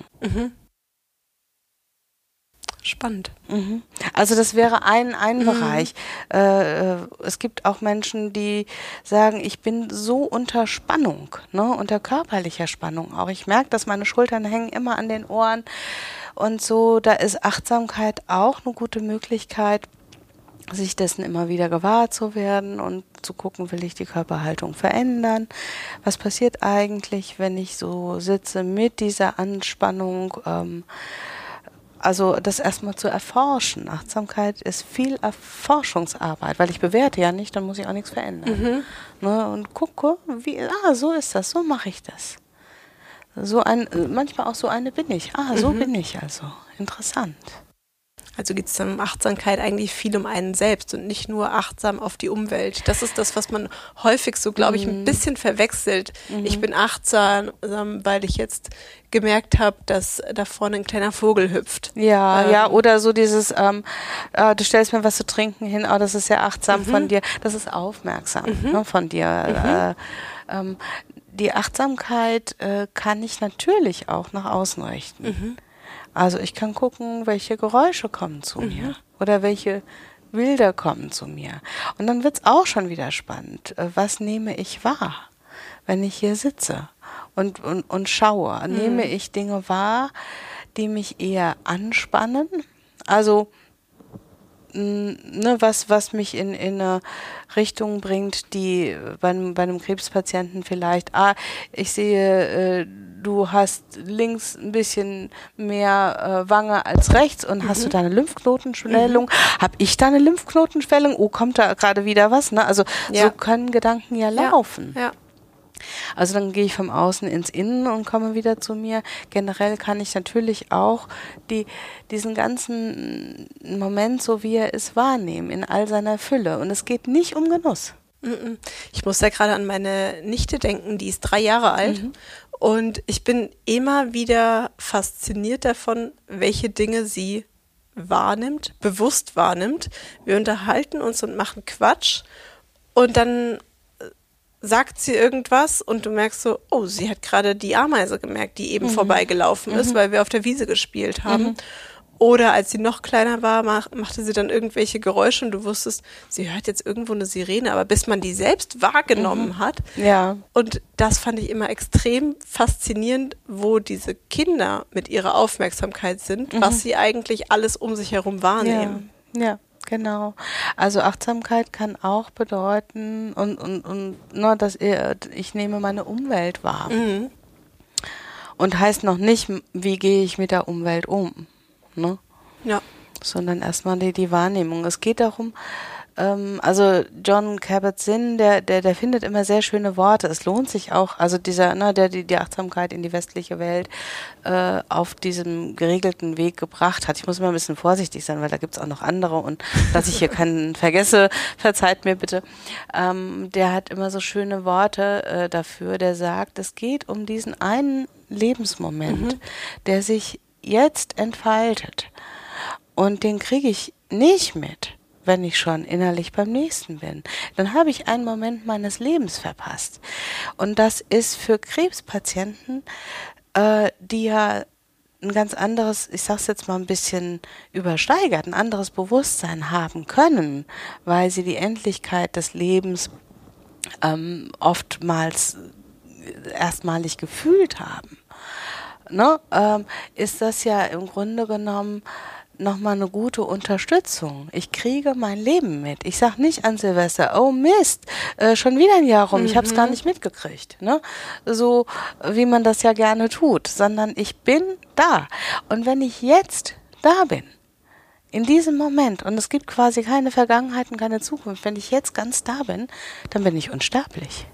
Spannend. Also das wäre ein Bereich. Es gibt auch Menschen, die sagen, ich bin so unter Spannung, ne, unter körperlicher Spannung auch. Ich merke, dass meine Schultern hängen immer an den Ohren und so. Da ist Achtsamkeit auch eine gute Möglichkeit, sich dessen immer wieder gewahr zu werden und zu gucken, will ich die Körperhaltung verändern? Was passiert eigentlich, wenn ich so sitze mit dieser Anspannung? Also das erstmal zu erforschen. Achtsamkeit ist viel Erforschungsarbeit, weil ich bewerte ja nicht, dann muss ich auch nichts verändern. Ne, und gucke, so ist das, so mache ich das. Manchmal auch so eine bin ich. So bin ich also. Interessant. Also geht es dann um Achtsamkeit eigentlich viel um einen selbst und nicht nur achtsam auf die Umwelt. Das ist das, was man häufig so, glaube ich, ein bisschen verwechselt. Ich bin achtsam, weil ich jetzt gemerkt habe, dass da vorne ein kleiner Vogel hüpft. Ja, oder so dieses, du stellst mir was zu trinken hin, das ist sehr achtsam von dir. Das ist aufmerksam ne, von dir. Die Achtsamkeit kann ich natürlich auch nach außen richten. Also ich kann gucken, welche Geräusche kommen zu mir oder welche Bilder kommen zu mir. Und dann wird's auch schon wieder spannend. Was nehme ich wahr, wenn ich hier sitze und schaue? Nehme ich Dinge wahr, die mich eher anspannen? Also was mich in eine Richtung bringt, die bei einem Krebspatienten vielleicht, ich sehe, du hast links ein bisschen mehr Wange als rechts und hast du da eine Lymphknotenschwellung? Habe ich da eine Lymphknotenschwellung? Kommt da gerade wieder was? Ne? Also so können Gedanken ja laufen. Ja. Also dann gehe ich vom Außen ins Innen und komme wieder zu mir. Generell kann ich natürlich auch diesen ganzen Moment, so wie er ist, wahrnehmen, in all seiner Fülle. Und es geht nicht um Genuss. Ich muss da gerade an meine Nichte denken, die ist 3 Jahre alt. Und ich bin immer wieder fasziniert davon, welche Dinge sie wahrnimmt, bewusst wahrnimmt. Wir unterhalten uns und machen Quatsch. Und dann sagt sie irgendwas und du merkst so, sie hat gerade die Ameise gemerkt, die eben vorbeigelaufen ist, weil wir auf der Wiese gespielt haben. Oder als sie noch kleiner war, machte sie dann irgendwelche Geräusche und du wusstest, sie hört jetzt irgendwo eine Sirene, aber bis man die selbst wahrgenommen hat. Ja. Und das fand ich immer extrem faszinierend, wo diese Kinder mit ihrer Aufmerksamkeit sind, was sie eigentlich alles um sich herum wahrnehmen. Ja. Genau. Also Achtsamkeit kann auch bedeuten dass ich nehme meine Umwelt wahr. Und heißt noch nicht, wie gehe ich mit der Umwelt um, ne? Ja. Sondern erstmal die Wahrnehmung. Es geht darum, Also Jon Kabat-Zinn, der findet immer sehr schöne Worte. Es lohnt sich auch, also der die Achtsamkeit in die westliche Welt auf diesem geregelten Weg gebracht hat. Ich muss immer ein bisschen vorsichtig sein, weil da gibt's auch noch andere und dass ich hier keinen vergesse, verzeiht mir bitte. Der hat immer so schöne Worte dafür, der sagt, es geht um diesen einen Lebensmoment, der sich jetzt entfaltet. Und den kriege ich nicht mit, wenn ich schon innerlich beim nächsten bin. Dann habe ich einen Moment meines Lebens verpasst. Und das ist für Krebspatienten, die ja ein ganz anderes, ich sag's jetzt mal ein bisschen übersteigert, ein anderes Bewusstsein haben können, weil sie die Endlichkeit des Lebens oftmals erstmalig gefühlt haben. Ne? Ist das ja im Grunde genommen nochmal eine gute Unterstützung. Ich kriege mein Leben mit. Ich sag nicht an Silvester, oh Mist, schon wieder ein Jahr rum, ich habe es gar nicht mitgekriegt. Ne? So wie man das ja gerne tut, sondern ich bin da. Und wenn ich jetzt da bin, in diesem Moment, und es gibt quasi keine Vergangenheit und keine Zukunft, wenn ich jetzt ganz da bin, dann bin ich unsterblich.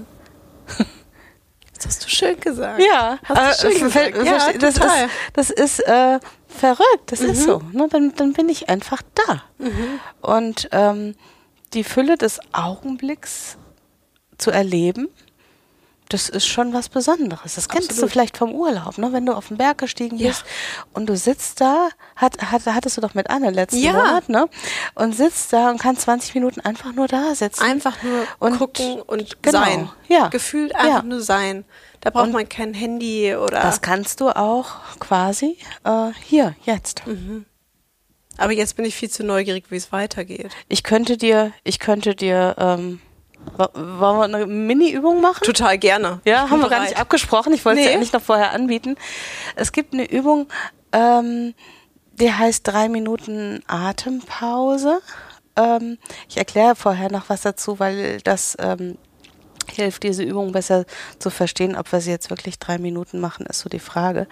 Das hast du schön gesagt. Ja, hast du schön gesagt. Ja, das ist verrückt, das ist so. Ne? Dann bin ich einfach da. Und die Fülle des Augenblicks zu erleben, das ist schon was Besonderes. Das kennst du vielleicht vom Urlaub, ne? Wenn du auf den Berg gestiegen bist und du sitzt da, hattest du doch mit Anne letzten Monat, ne? Und sitzt da und kannst 20 Minuten einfach nur da sitzen. Einfach nur gucken und sein. Ja. Gefühlt einfach nur sein. Da braucht man kein Handy oder... Das kannst du auch quasi hier, jetzt. Aber jetzt bin ich viel zu neugierig, wie es weitergeht. Ich könnte dir wollen wir eine Mini-Übung machen? Total gerne. Ja, haben wir gar nicht abgesprochen. Ich wollte es ja eigentlich noch vorher anbieten. Es gibt eine Übung, die heißt 3 Minuten Atempause. Ich erkläre vorher noch was dazu, weil das hilft, diese Übung besser zu verstehen. Ob wir sie jetzt wirklich 3 Minuten machen, ist so die Frage.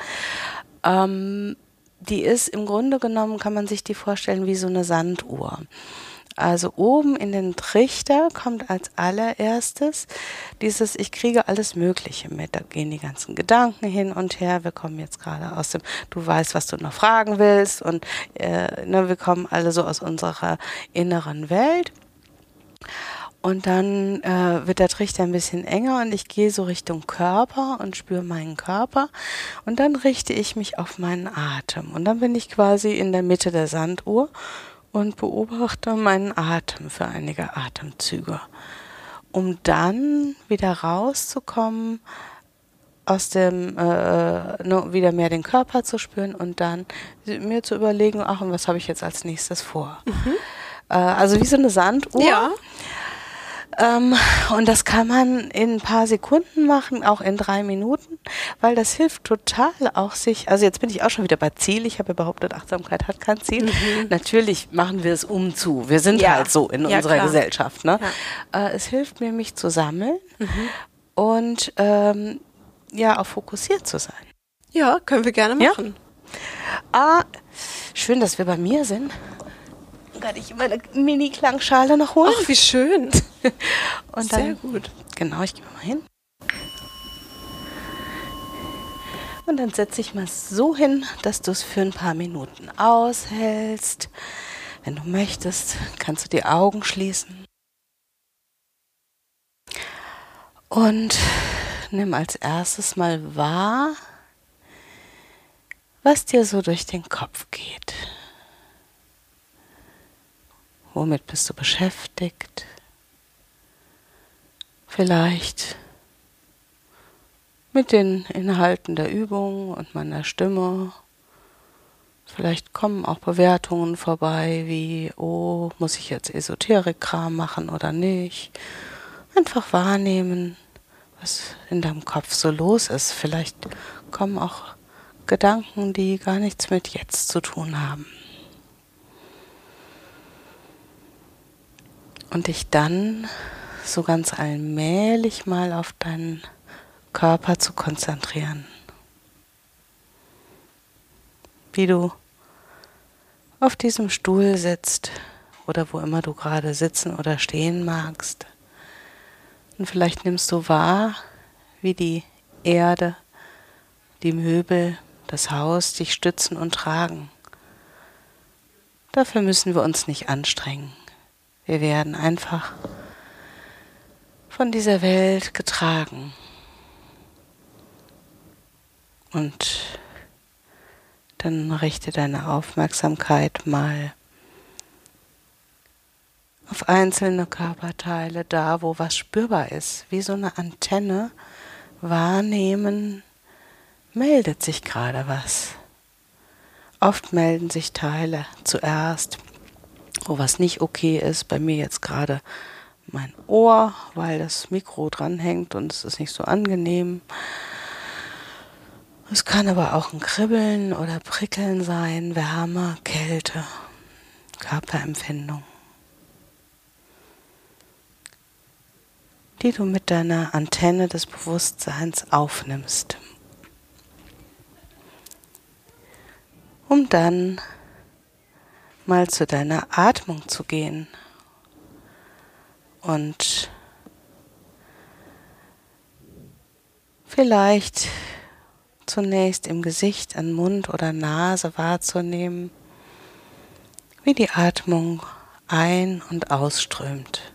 Die ist im Grunde genommen, kann man sich die vorstellen wie so eine Sanduhr. Also oben in den Trichter kommt als allererstes dieses, ich kriege alles Mögliche mit. Da gehen die ganzen Gedanken hin und her. Wir kommen jetzt gerade aus dem, du weißt, was du noch fragen willst. Und wir kommen alle so aus unserer inneren Welt. Und dann wird der Trichter ein bisschen enger und ich gehe so Richtung Körper und spüre meinen Körper. Und dann richte ich mich auf meinen Atem. Und dann bin ich quasi in der Mitte der Sanduhr und beobachte meinen Atem für einige Atemzüge, um dann wieder rauszukommen, aus dem wieder mehr den Körper zu spüren und dann mir zu überlegen, ach, und was habe ich jetzt als nächstes vor? Also wie so eine Sanduhr. Ja. Und das kann man in ein paar Sekunden machen, auch in 3 Minuten, weil das hilft total auch sich, also jetzt bin ich auch schon wieder bei Ziel, ich habe ja behauptet, Achtsamkeit hat kein Ziel. Natürlich machen wir es umzu, wir sind halt so in unserer Gesellschaft. Ne? Ja. Es hilft mir, mich zu sammeln und auch fokussiert zu sein. Ja, können wir gerne machen. Ja? Schön, dass wir bei mir sind. Kann ich meine Mini-Klangschale noch holen? Ach, wie schön. Und sehr dann, gut. Genau, ich gehe mal hin. Und dann setze ich mal so hin, dass du es für ein paar Minuten aushältst. Wenn du möchtest, kannst du die Augen schließen. Und nimm als erstes mal wahr, was dir so durch den Kopf geht. Womit bist du beschäftigt? Vielleicht mit den Inhalten der Übung und meiner Stimme. Vielleicht kommen auch Bewertungen vorbei wie, oh, muss ich jetzt Esoterik-Kram machen oder nicht? Einfach wahrnehmen, was in deinem Kopf so los ist. Vielleicht kommen auch Gedanken, die gar nichts mit jetzt zu tun haben. Und dich dann so ganz allmählich mal auf deinen Körper zu konzentrieren. Wie du auf diesem Stuhl sitzt oder wo immer du gerade sitzen oder stehen magst. Und vielleicht nimmst du wahr, wie die Erde, die Möbel, das Haus dich stützen und tragen. Dafür müssen wir uns nicht anstrengen. Wir werden einfach von dieser Welt getragen. Und dann richte deine Aufmerksamkeit mal auf einzelne Körperteile, da wo was spürbar ist, wie so eine Antenne wahrnehmen, meldet sich gerade was. Oft melden sich Teile zuerst, wo was nicht okay ist. Bei mir jetzt gerade mein Ohr, weil das Mikro dranhängt und es ist nicht so angenehm. Es kann aber auch ein Kribbeln oder Prickeln sein, Wärme, Kälte, Körperempfindung, die du mit deiner Antenne des Bewusstseins aufnimmst, um dann mal zu deiner Atmung zu gehen und vielleicht zunächst im Gesicht, an Mund oder Nase wahrzunehmen, wie die Atmung ein- und ausströmt.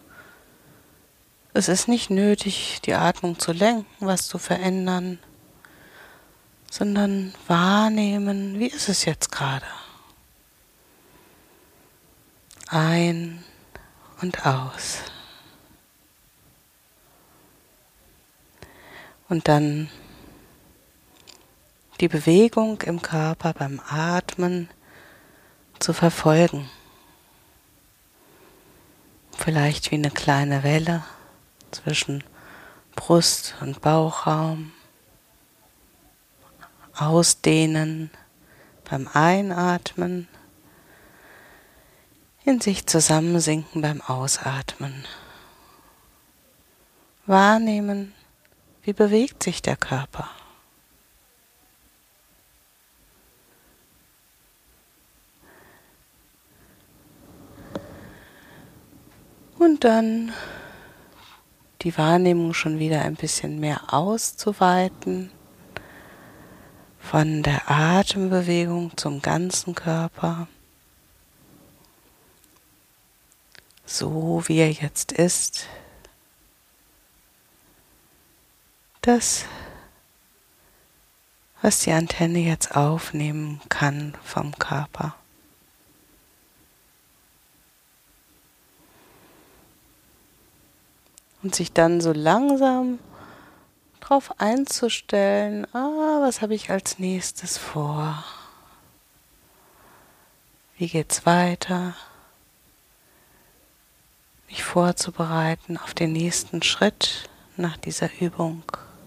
Es ist nicht nötig, die Atmung zu lenken, was zu verändern, sondern wahrnehmen, wie ist es jetzt gerade? Ein und aus. Und dann die Bewegung im Körper beim Atmen zu verfolgen. Vielleicht wie eine kleine Welle zwischen Brust- und Bauchraum. Ausdehnen beim Einatmen, in sich zusammensinken beim Ausatmen. Wahrnehmen, wie bewegt sich der Körper. Und dann die Wahrnehmung schon wieder ein bisschen mehr auszuweiten, von der Atembewegung zum ganzen Körper, so wie er jetzt ist, das, was die Antenne jetzt aufnehmen kann vom Körper. Und sich dann so langsam darauf einzustellen, was habe ich als nächstes vor? Wie geht's weiter? Mich vorzubereiten auf den nächsten Schritt nach dieser Übung.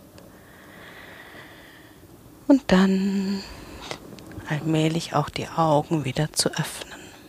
Und dann allmählich auch die Augen wieder zu öffnen.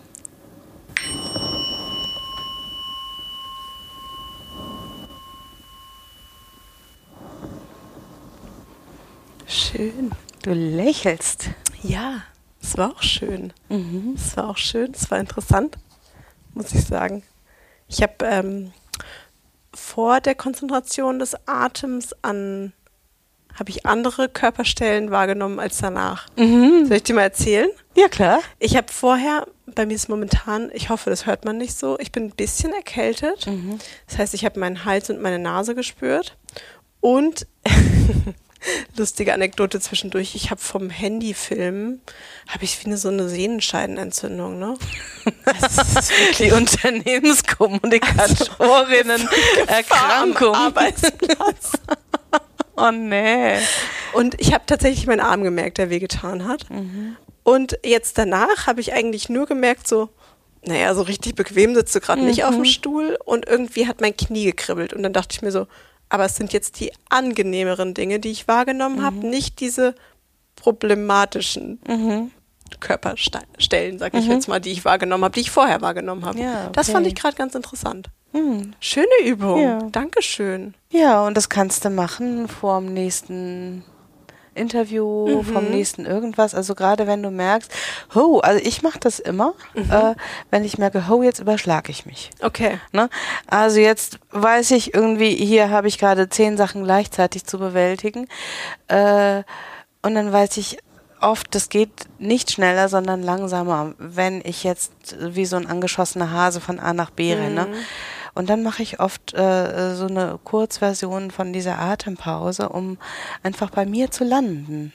Schön. Du lächelst. Ja, es war auch schön. Es war auch schön, es war interessant, muss ich sagen. Ich habe vor der Konzentration des Atems habe ich andere Körperstellen wahrgenommen als danach. Soll ich dir mal erzählen? Ja, klar. Ich habe vorher, bei mir ist momentan, ich hoffe, das hört man nicht so, ich bin ein bisschen erkältet. Das heißt, ich habe meinen Hals und meine Nase gespürt. Und lustige Anekdote zwischendurch, ich habe vom Handyfilmen, habe ich wie so eine Sehnenscheidenentzündung, ne? Die Unternehmenskommunikatorinnen Erkrankung. Arbeitsplatz. Oh nee. Und ich habe tatsächlich meinen Arm gemerkt, der wehgetan hat. Und jetzt danach habe ich eigentlich nur gemerkt, so richtig bequem sitzt du gerade nicht auf dem Stuhl. Und irgendwie hat mein Knie gekribbelt. Und dann dachte ich mir so, aber es sind jetzt die angenehmeren Dinge, die ich wahrgenommen habe, nicht diese problematischen Körperstellen, sag ich jetzt mal, die ich wahrgenommen habe, die ich vorher wahrgenommen habe. Ja, okay. Das fand ich gerade ganz interessant. Schöne Übung. Ja. Dankeschön. Ja, und das kannst du machen vor dem nächsten Interview, vom nächsten irgendwas. Also gerade wenn du merkst, also ich mache das immer, wenn ich merke, jetzt überschlage ich mich. Okay. Ne? Also jetzt weiß ich irgendwie, hier habe ich gerade 10 Sachen gleichzeitig zu bewältigen. Und dann weiß ich oft, das geht nicht schneller, sondern langsamer, wenn ich jetzt wie so ein angeschossener Hase von A nach B renne. Und dann mache ich oft so eine Kurzversion von dieser Atempause, um einfach bei mir zu landen.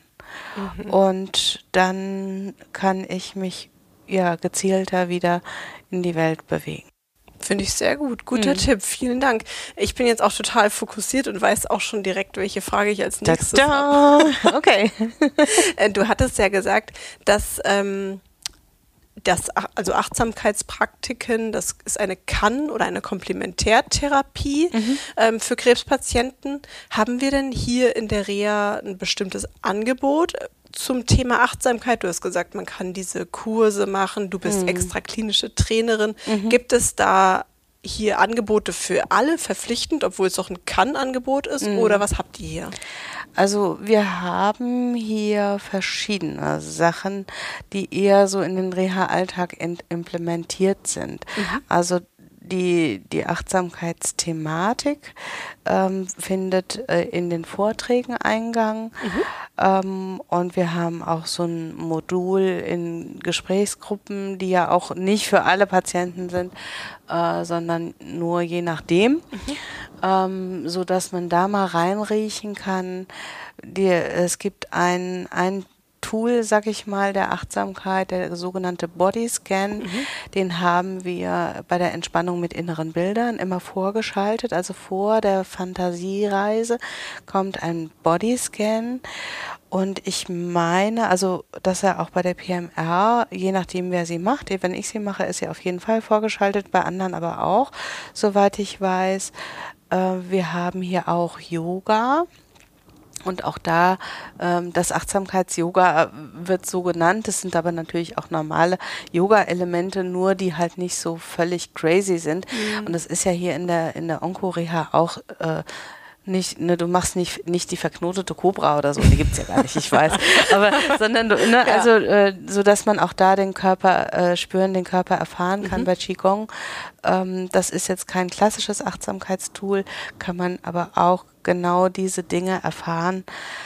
Und dann kann ich mich gezielter wieder in die Welt bewegen. Finde ich sehr gut. Guter Tipp. Vielen Dank. Ich bin jetzt auch total fokussiert und weiß auch schon direkt, welche Frage ich als nächstes habe. Okay. Du hattest ja gesagt, dass also Achtsamkeitspraktiken, das ist eine oder eine Komplementärtherapie für Krebspatienten. Haben wir denn hier in der Reha ein bestimmtes Angebot zum Thema Achtsamkeit? Du hast gesagt, man kann diese Kurse machen, du bist extra klinische Trainerin. Gibt es da hier Angebote für alle verpflichtend, obwohl es doch ein Kann-Angebot ist? Oder was habt ihr hier? Also wir haben hier verschiedene Sachen, die eher so in den Reha-Alltag implementiert sind. Also die Achtsamkeitsthematik findet in den Vorträgen Eingang. Und wir haben auch so ein Modul in Gesprächsgruppen, die ja auch nicht für alle Patienten sind, sondern nur je nachdem, so dass man da mal reinriechen kann. Es gibt ein Tool, sag ich mal, der Achtsamkeit, der sogenannte Bodyscan, den haben wir bei der Entspannung mit inneren Bildern immer vorgeschaltet. Also vor der Fantasiereise kommt ein Bodyscan. Und ich meine, also, dass er auch bei der PMR, je nachdem wer sie macht, wenn ich sie mache, ist sie auf jeden Fall vorgeschaltet, bei anderen aber auch, soweit ich weiß. Wir haben hier auch Yoga. Und auch da, das Achtsamkeits-Yoga wird so genannt. Das sind aber natürlich auch normale Yoga-Elemente, nur die halt nicht so völlig crazy sind. Und das ist ja hier in der Onko-Reha auch nicht, ne, du machst nicht die verknotete Cobra oder so, die gibt's ja gar nicht, ich weiß. Aber sondern du, ne, also so dass man auch da den Körper spüren, den Körper erfahren kann bei Qigong. Das ist jetzt kein klassisches Achtsamkeitstool, kann man aber auch genau diese Dinge erfahren.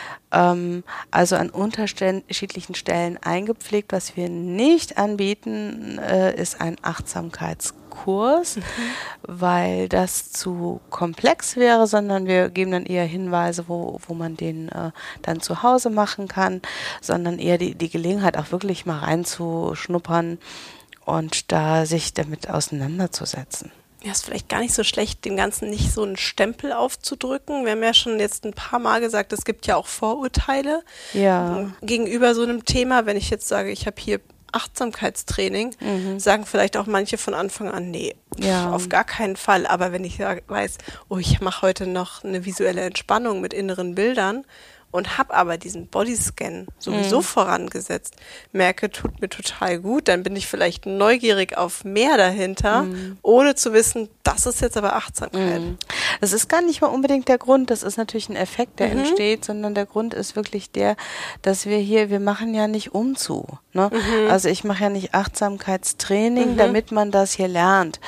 Also an unterschiedlichen Stellen eingepflegt. Was wir nicht anbieten, ist ein Achtsamkeitskurs, weil das zu komplex wäre, sondern wir geben dann eher Hinweise, wo man den dann zu Hause machen kann, sondern eher die Gelegenheit, auch wirklich mal reinzuschnuppern und da sich damit auseinanderzusetzen. Ja, ist vielleicht gar nicht so schlecht, dem Ganzen nicht so einen Stempel aufzudrücken. Wir haben ja schon jetzt ein paar Mal gesagt, es gibt ja auch Vorurteile gegenüber so einem Thema. Wenn ich jetzt sage, ich habe hier Achtsamkeitstraining, sagen vielleicht auch manche von Anfang an, nee, auf gar keinen Fall. Aber wenn ich weiß, ich mache heute noch eine visuelle Entspannung mit inneren Bildern und habe aber diesen Bodyscan sowieso vorangesetzt, merke, tut mir total gut, dann bin ich vielleicht neugierig auf mehr dahinter, ohne zu wissen, das ist jetzt aber Achtsamkeit. Das ist gar nicht mal unbedingt der Grund, das ist natürlich ein Effekt, der entsteht, sondern der Grund ist wirklich der, dass wir machen ja nicht umzu. Ne? Also ich mache ja nicht Achtsamkeitstraining, damit man das hier lernt,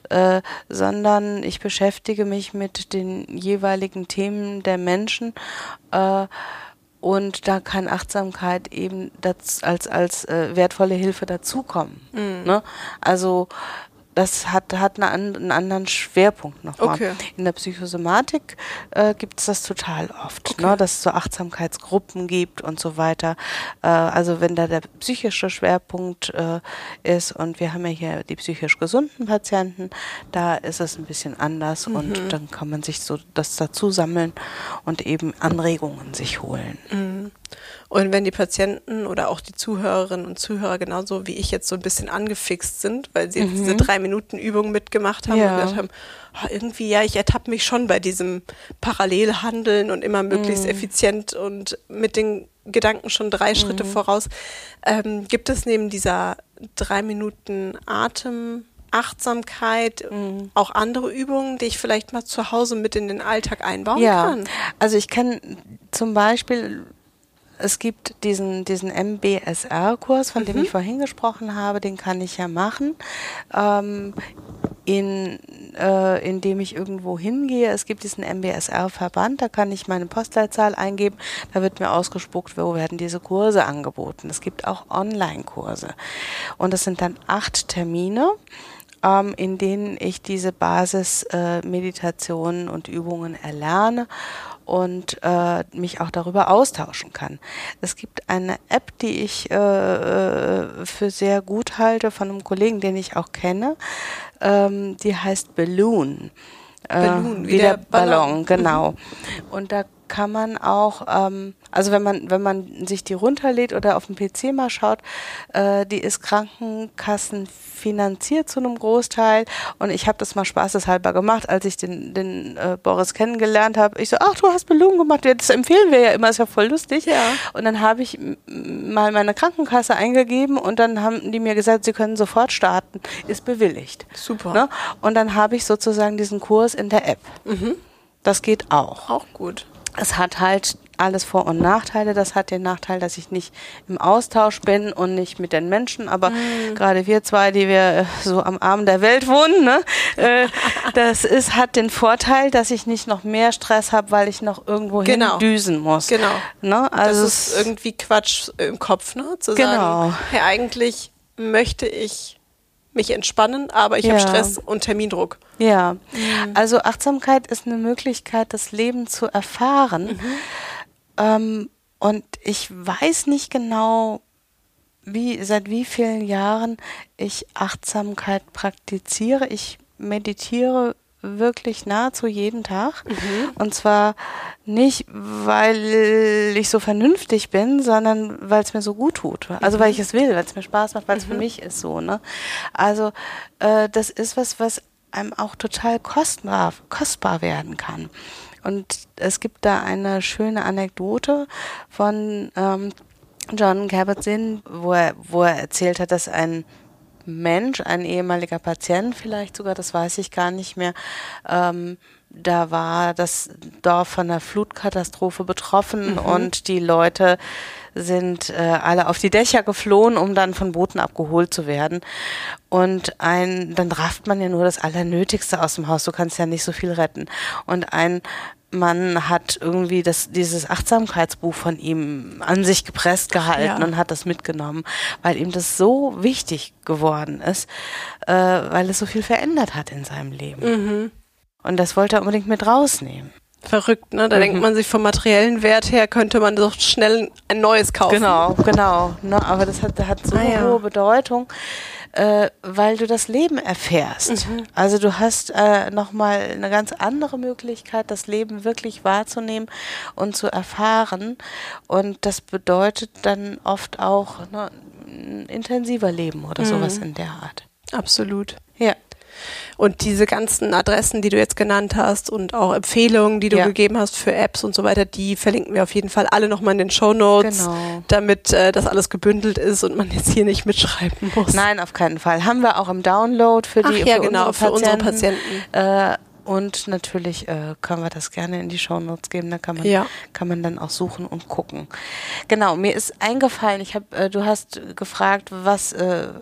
sondern ich beschäftige mich mit den jeweiligen Themen der Menschen, und da kann Achtsamkeit eben als wertvolle Hilfe dazukommen. Ne? Also das hat einen anderen Schwerpunkt nochmal. Okay. In der Psychosomatik gibt es das total oft, ne, dass es so Achtsamkeitsgruppen gibt und so weiter. Also wenn da der psychische Schwerpunkt ist, und wir haben ja hier die psychisch gesunden Patienten, da ist es ein bisschen anders und dann kann man sich so das dazu sammeln und eben Anregungen sich holen. Und wenn die Patienten oder auch die Zuhörerinnen und Zuhörer genauso wie ich jetzt so ein bisschen angefixt sind, weil sie jetzt diese 3-Minuten-Übung mitgemacht haben und gedacht haben, irgendwie, ich ertappe mich schon bei diesem Parallelhandeln und immer möglichst effizient und mit den Gedanken schon 3 Schritte voraus. Gibt es neben dieser 3 Minuten Achtsamkeit, auch andere Übungen, die ich vielleicht mal zu Hause mit in den Alltag einbauen kann? Also ich kann zum Beispiel es gibt diesen MBSR-Kurs, von dem ich vorhin gesprochen habe, den kann ich ja machen, indem ich irgendwo hingehe. Es gibt diesen MBSR-Verband, da kann ich meine Postleitzahl eingeben, da wird mir ausgespuckt, wo werden diese Kurse angeboten. Es gibt auch Online-Kurse und das sind dann 8 Termine, in denen ich diese Basis-Meditationen und Übungen erlerne und mich auch darüber austauschen kann. Es gibt eine App, die ich für sehr gut halte, von einem Kollegen, den ich auch kenne, die heißt Balloon. Balloon, wie der Ballon, genau. Und da kann man auch, also wenn man sich die runterlädt oder auf dem PC mal schaut, die ist krankenkassenfinanziert zu einem Großteil und ich habe das mal spaßeshalber gemacht, als ich den Boris kennengelernt habe. Ich so, ach, du hast Ballon gemacht, das empfehlen wir ja immer, ist ja voll lustig. Ja. Und dann habe ich mal meine Krankenkasse eingegeben und dann haben die mir gesagt, sie können sofort starten, ist bewilligt. Super. Ne? Und dann habe ich sozusagen diesen Kurs in der App. Das geht auch. Auch gut. Es hat halt alles Vor- und Nachteile. Das hat den Nachteil, dass ich nicht im Austausch bin und nicht mit den Menschen. Aber gerade wir zwei, die wir so am Arm der Welt wohnen, ne, hat den Vorteil, dass ich nicht noch mehr Stress habe, weil ich noch irgendwo hin düsen muss. Genau. Ne? Also das ist irgendwie Quatsch im Kopf, ne? Zu sagen, hey, eigentlich möchte ich mich entspannen, aber ich habe Stress und Termindruck. Ja, also Achtsamkeit ist eine Möglichkeit, das Leben zu erfahren. Und ich weiß nicht genau, seit wie vielen Jahren ich Achtsamkeit praktiziere. Ich meditiere wirklich nahezu jeden Tag. Und zwar nicht, weil ich so vernünftig bin, sondern weil es mir so gut tut. Also weil ich es will, weil es mir Spaß macht, weil es für mich ist so. Ne? Also das ist was einem auch total kostbar werden kann. Und es gibt da eine schöne Anekdote von Jon Kabat-Zinn, wo er erzählt hat, dass ein Mensch, ein ehemaliger Patient vielleicht sogar, das weiß ich gar nicht mehr, da war das Dorf von einer Flutkatastrophe betroffen und die Leute sind alle auf die Dächer geflohen, um dann von Booten abgeholt zu werden. Und dann rafft man ja nur das Allernötigste aus dem Haus, du kannst ja nicht so viel retten. Und ein Mann hat irgendwie dieses Achtsamkeitsbuch von ihm an sich gepresst gehalten und hat das mitgenommen, weil ihm das so wichtig geworden ist, weil es so viel verändert hat in seinem Leben. Und das wollte er unbedingt mit rausnehmen. Verrückt, ne? Da denkt man sich, vom materiellen Wert her könnte man doch schnell ein neues kaufen. Genau. Ne? Aber das hat so eine hohe Bedeutung, weil du das Leben erfährst. Also du hast nochmal eine ganz andere Möglichkeit, das Leben wirklich wahrzunehmen und zu erfahren. Und das bedeutet dann oft auch ein intensiver Leben oder sowas in der Art. Absolut. Ja. Und diese ganzen Adressen, die du jetzt genannt hast und auch Empfehlungen, die du gegeben hast für Apps und so weiter, die verlinken wir auf jeden Fall alle nochmal in den Shownotes, damit das alles gebündelt ist und man jetzt hier nicht mitschreiben muss. Nein, auf keinen Fall. Haben wir auch im Download für unsere Patienten. Und natürlich können wir das gerne in die Shownotes geben, da kann man dann auch suchen und gucken. Genau, mir ist eingefallen, du hast gefragt, was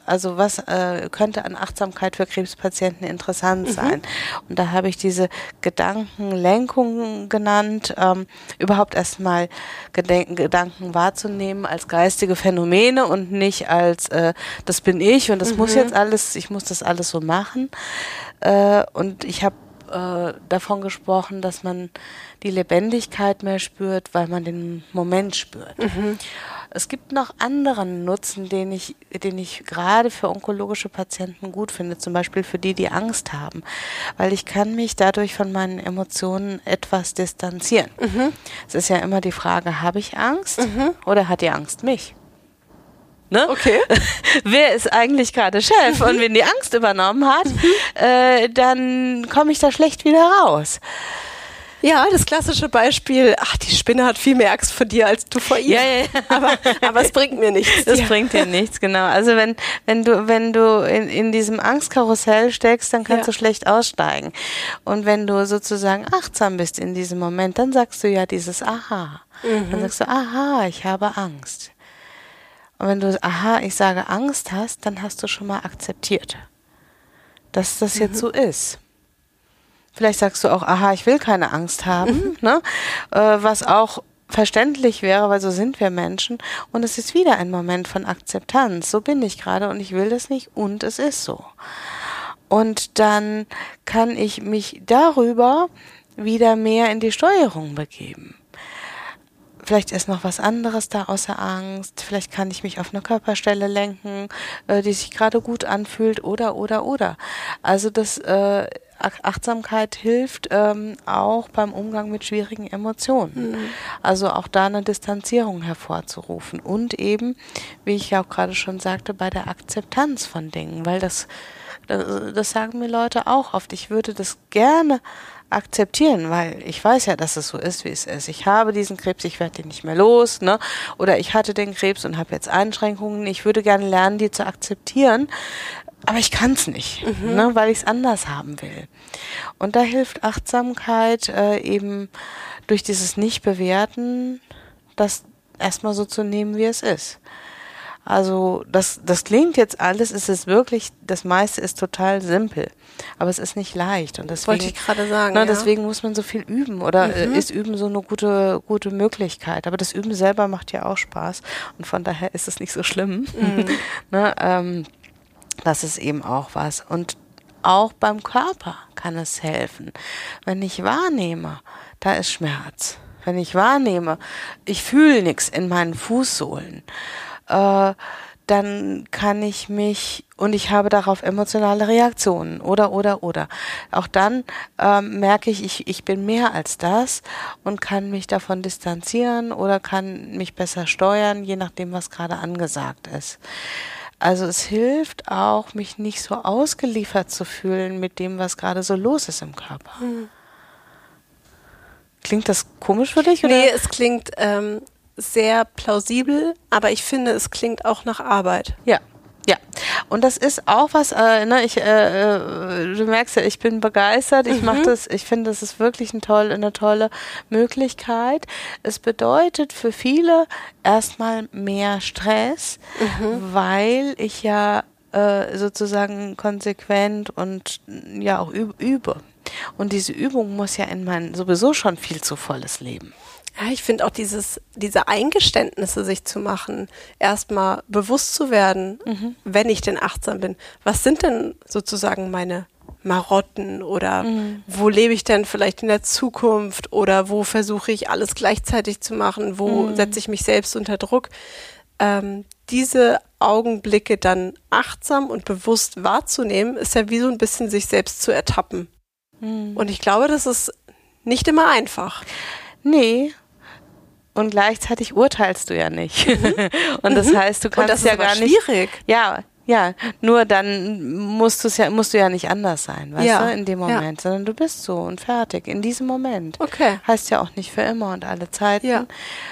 könnte an Achtsamkeit für Krebspatienten interessant sein. Und da habe ich diese Gedankenlenkung genannt, überhaupt erstmal Gedanken wahrzunehmen als geistige Phänomene und nicht als das bin ich und das muss jetzt alles, ich muss das alles so machen. Und ich habe davon gesprochen, dass man die Lebendigkeit mehr spürt, weil man den Moment spürt. Es gibt noch anderen Nutzen, den ich gerade für onkologische Patienten gut finde, zum Beispiel für die Angst haben, weil ich kann mich dadurch von meinen Emotionen etwas distanzieren. Es ist ja immer die Frage, habe ich Angst oder hat die Angst mich? Ne? Okay. Wer ist eigentlich gerade Chef? Und wenn die Angst übernommen hat, dann komme ich da schlecht wieder raus. Ja, das klassische Beispiel, die Spinne hat viel mehr Angst vor dir als du vor ihr. Ja. Aber es bringt mir nichts. Das bringt dir nichts, genau. Also wenn du in diesem Angstkarussell steckst, dann kannst du schlecht aussteigen. Und wenn du sozusagen achtsam bist in diesem Moment, dann sagst du ja dieses Aha. Dann sagst du, aha, ich habe Angst. Und wenn du ich sage Angst hast, dann hast du schon mal akzeptiert, dass das jetzt so ist. Vielleicht sagst du auch, ich will keine Angst haben, ne? Was auch verständlich wäre, weil so sind wir Menschen. Und es ist wieder ein Moment von Akzeptanz. So bin ich gerade und ich will das nicht und es ist so. Und dann kann ich mich darüber wieder mehr in die Steuerung begeben. Vielleicht ist noch was anderes da außer Angst. Vielleicht kann ich mich auf eine Körperstelle lenken, die sich gerade gut anfühlt oder. Also das Achtsamkeit hilft auch beim Umgang mit schwierigen Emotionen. Also auch da eine Distanzierung hervorzurufen. Und eben, wie ich ja auch gerade schon sagte, bei der Akzeptanz von Dingen. Weil das sagen mir Leute auch oft. Ich würde das gerne akzeptieren, weil ich weiß ja, dass es so ist, wie es ist. Ich habe diesen Krebs, ich werde den nicht mehr los, ne? Oder ich hatte den Krebs und habe jetzt Einschränkungen. Ich würde gerne lernen, die zu akzeptieren, aber ich kann es nicht, ne? Weil ich es anders haben will. Und da hilft Achtsamkeit eben durch dieses Nicht-Bewerten, das erstmal so zu nehmen, wie es ist. Also das klingt jetzt alles, es ist wirklich, das meiste ist total simpel, aber es ist nicht leicht. Und deswegen, wollte ich gerade sagen. Deswegen muss man so viel üben oder ist Üben so eine gute Möglichkeit. Aber das Üben selber macht ja auch Spaß und von daher ist es nicht so schlimm. Das ist eben auch was. Und auch beim Körper kann es helfen. Wenn ich wahrnehme, da ist Schmerz. Wenn ich wahrnehme, ich fühle nichts in meinen Fußsohlen, dann kann ich mich, und ich habe darauf emotionale Reaktionen oder. Auch dann merke ich bin mehr als das und kann mich davon distanzieren oder kann mich besser steuern, je nachdem, was gerade angesagt ist. Also es hilft auch, mich nicht so ausgeliefert zu fühlen mit dem, was gerade so los ist im Körper. Klingt das komisch für dich? Oder? Nee, es klingt sehr plausibel, aber ich finde, es klingt auch nach Arbeit. Ja. Und das ist auch was, du merkst ja, ich bin begeistert, ich mache das, ich finde, das ist wirklich eine tolle Möglichkeit. Es bedeutet für viele erstmal mehr Stress, weil ich ja sozusagen konsequent und ja auch übe. Und diese Übung muss ja in mein sowieso schon viel zu volles Leben. Ja, ich finde auch diese Eingeständnisse sich zu machen, erstmal bewusst zu werden, wenn ich denn achtsam bin. Was sind denn sozusagen meine Marotten oder wo lebe ich denn vielleicht in der Zukunft oder wo versuche ich alles gleichzeitig zu machen, wo setze ich mich selbst unter Druck? Diese Augenblicke dann achtsam und bewusst wahrzunehmen, ist ja wie so ein bisschen sich selbst zu ertappen. Und ich glaube, das ist nicht immer einfach. Nee. Und gleichzeitig urteilst du ja nicht. Und das heißt, du kannst ja gar nicht. Schwierig. Ja. Nur dann musst du ja nicht anders sein, weißt du, in dem Moment, sondern du bist so und fertig in diesem Moment. Okay. Heißt ja auch nicht für immer und alle Zeiten. Ja.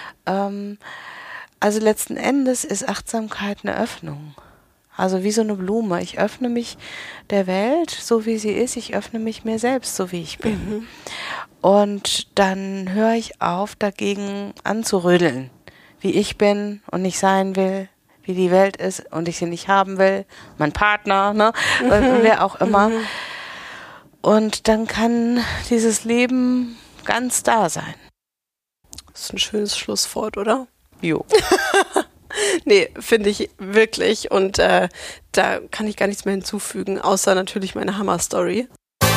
Also letzten Endes ist Achtsamkeit eine Öffnung. Also wie so eine Blume. Ich öffne mich der Welt, so wie sie ist. Ich öffne mich mir selbst, so wie ich bin. Und dann höre ich auf, dagegen anzurödeln, wie ich bin und nicht sein will, wie die Welt ist und ich sie nicht haben will. Mein Partner, ne? Wer auch immer. Und dann kann dieses Leben ganz da sein. Das ist ein schönes Schlusswort, oder? Jo. Nee, finde ich wirklich. Und da kann ich gar nichts mehr hinzufügen, außer natürlich meine Hammer-Story.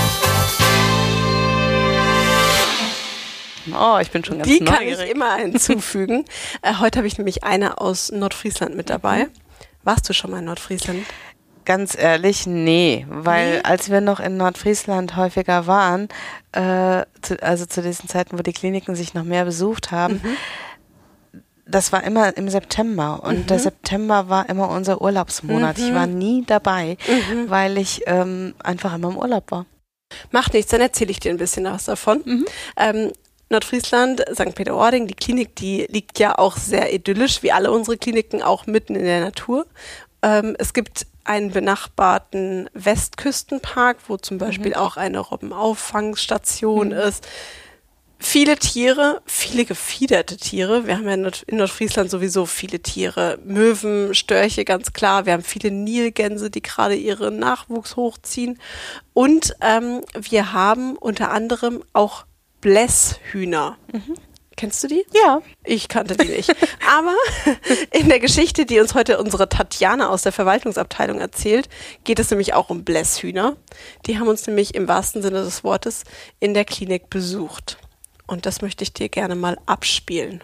Oh, ich bin schon ganz Die neugierig. kann ich immer hinzufügen. Heute habe ich nämlich eine aus Nordfriesland mit dabei. Warst du schon mal in Nordfriesland? Ganz ehrlich, nee. Weil als wir noch in Nordfriesland häufiger waren, also zu diesen Zeiten, wo die Kliniken sich noch mehr besucht haben, das war immer im September und der September war immer unser Urlaubsmonat. Ich war nie dabei, weil ich einfach immer im Urlaub war. Macht nichts, dann erzähle ich dir ein bisschen was davon. Nordfriesland, St. Peter-Ording, die Klinik, die liegt ja auch sehr idyllisch, wie alle unsere Kliniken, auch mitten in der Natur. Es gibt einen benachbarten Westküstenpark, wo zum Beispiel auch eine Robbenauffangstation ist. Viele Tiere, viele gefiederte Tiere. Wir haben ja in Nordfriesland sowieso viele Tiere. Möwen, Störche, ganz klar. Wir haben viele Nilgänse, die gerade ihren Nachwuchs hochziehen. Und wir haben unter anderem auch Blässhühner. Kennst du die? Ja. Ich kannte die nicht. Aber in der Geschichte, die uns heute unsere Tatjana aus der Verwaltungsabteilung erzählt, geht es nämlich auch um Blässhühner. Die haben uns nämlich im wahrsten Sinne des Wortes in der Klinik besucht. Und das möchte ich dir gerne mal abspielen.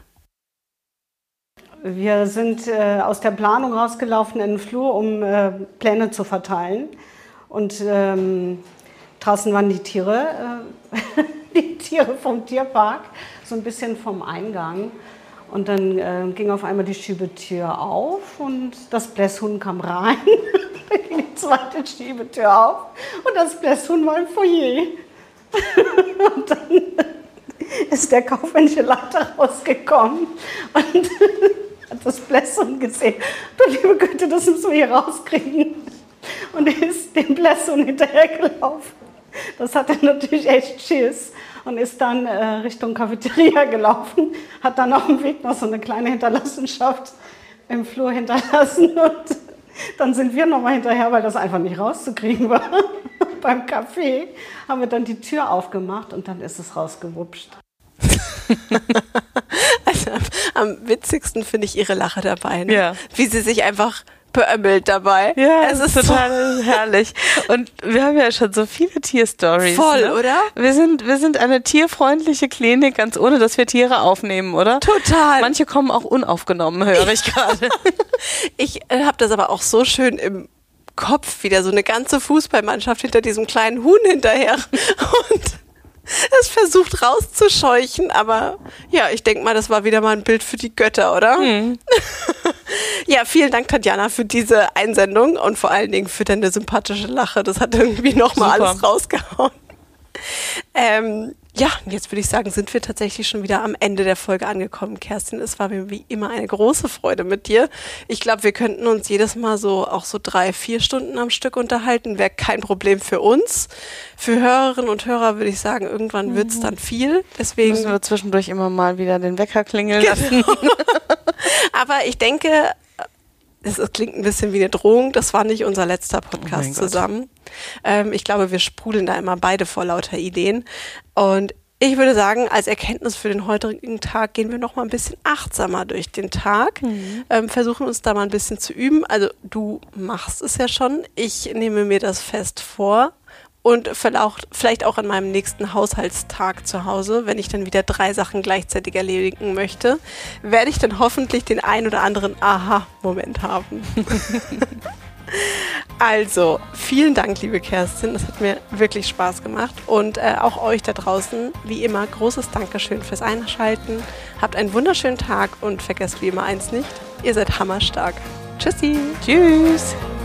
Wir sind aus der Planung rausgelaufen in den Flur, um Pläne zu verteilen. Und draußen waren die Tiere vom Tierpark, so ein bisschen vom Eingang. Und dann ging auf einmal die Schiebetür auf und das Blässhuhn kam rein. Dann ging die zweite Schiebetür auf und das Blässhuhn war im Foyer. Und dann ist der kaufmännische Leiter rausgekommen und hat das Blässhuhn gesehen. Du liebe Güte, das müssen wir hier rauskriegen. Und er ist dem Blässhuhn hinterhergelaufen. Das hat er natürlich echt Schiss und ist dann Richtung Cafeteria gelaufen, hat dann auf dem Weg noch so eine kleine Hinterlassenschaft im Flur hinterlassen und dann sind wir nochmal hinterher, weil das einfach nicht rauszukriegen war. Beim Café haben wir dann die Tür aufgemacht und dann ist es rausgewupscht. Also am witzigsten finde ich ihre Lache dabei, ne? Ja. Wie sie sich einfach beömmelt dabei. Ja, es ist total herrlich. Und wir haben ja schon so viele Tierstories. Voll, ne? oder? Wir sind eine tierfreundliche Klinik, ganz ohne, dass wir Tiere aufnehmen, oder? Total. Manche kommen auch unaufgenommen, höre ich gerade. Ich habe das aber auch so schön im Kopf, wieder so eine ganze Fußballmannschaft hinter diesem kleinen Huhn hinterher und es versucht rauszuscheuchen, aber ja, ich denke mal, das war wieder mal ein Bild für die Götter, oder? Ja, vielen Dank, Tatjana, für diese Einsendung und vor allen Dingen für deine sympathische Lache. Das hat irgendwie nochmal alles rausgehauen. Ja, jetzt würde ich sagen, sind wir tatsächlich schon wieder am Ende der Folge angekommen, Kerstin. Es war mir wie immer eine große Freude mit dir. Ich glaube, wir könnten uns jedes Mal auch so 3-4 Stunden am Stück unterhalten. Wäre kein Problem für uns. Für Hörerinnen und Hörer würde ich sagen, irgendwann wird es dann viel. Deswegen müssen wir zwischendurch immer mal wieder den Wecker klingeln lassen. Aber ich denke, es klingt ein bisschen wie eine Drohung. Das war nicht unser letzter Podcast zusammen. Ich glaube, wir sprudeln da immer beide vor lauter Ideen. Und ich würde sagen, als Erkenntnis für den heutigen Tag gehen wir noch mal ein bisschen achtsamer durch den Tag. Versuchen uns da mal ein bisschen zu üben. Also du machst es ja schon. Ich nehme mir das fest vor. Und vielleicht auch an meinem nächsten Haushaltstag zu Hause, wenn ich dann wieder 3 Sachen gleichzeitig erledigen möchte, werde ich dann hoffentlich den ein oder anderen Aha-Moment haben. Also, vielen Dank, liebe Kerstin. Das hat mir wirklich Spaß gemacht. Und auch euch da draußen, wie immer, großes Dankeschön fürs Einschalten. Habt einen wunderschönen Tag und vergesst wie immer eins nicht, ihr seid hammerstark. Tschüssi. Tschüss.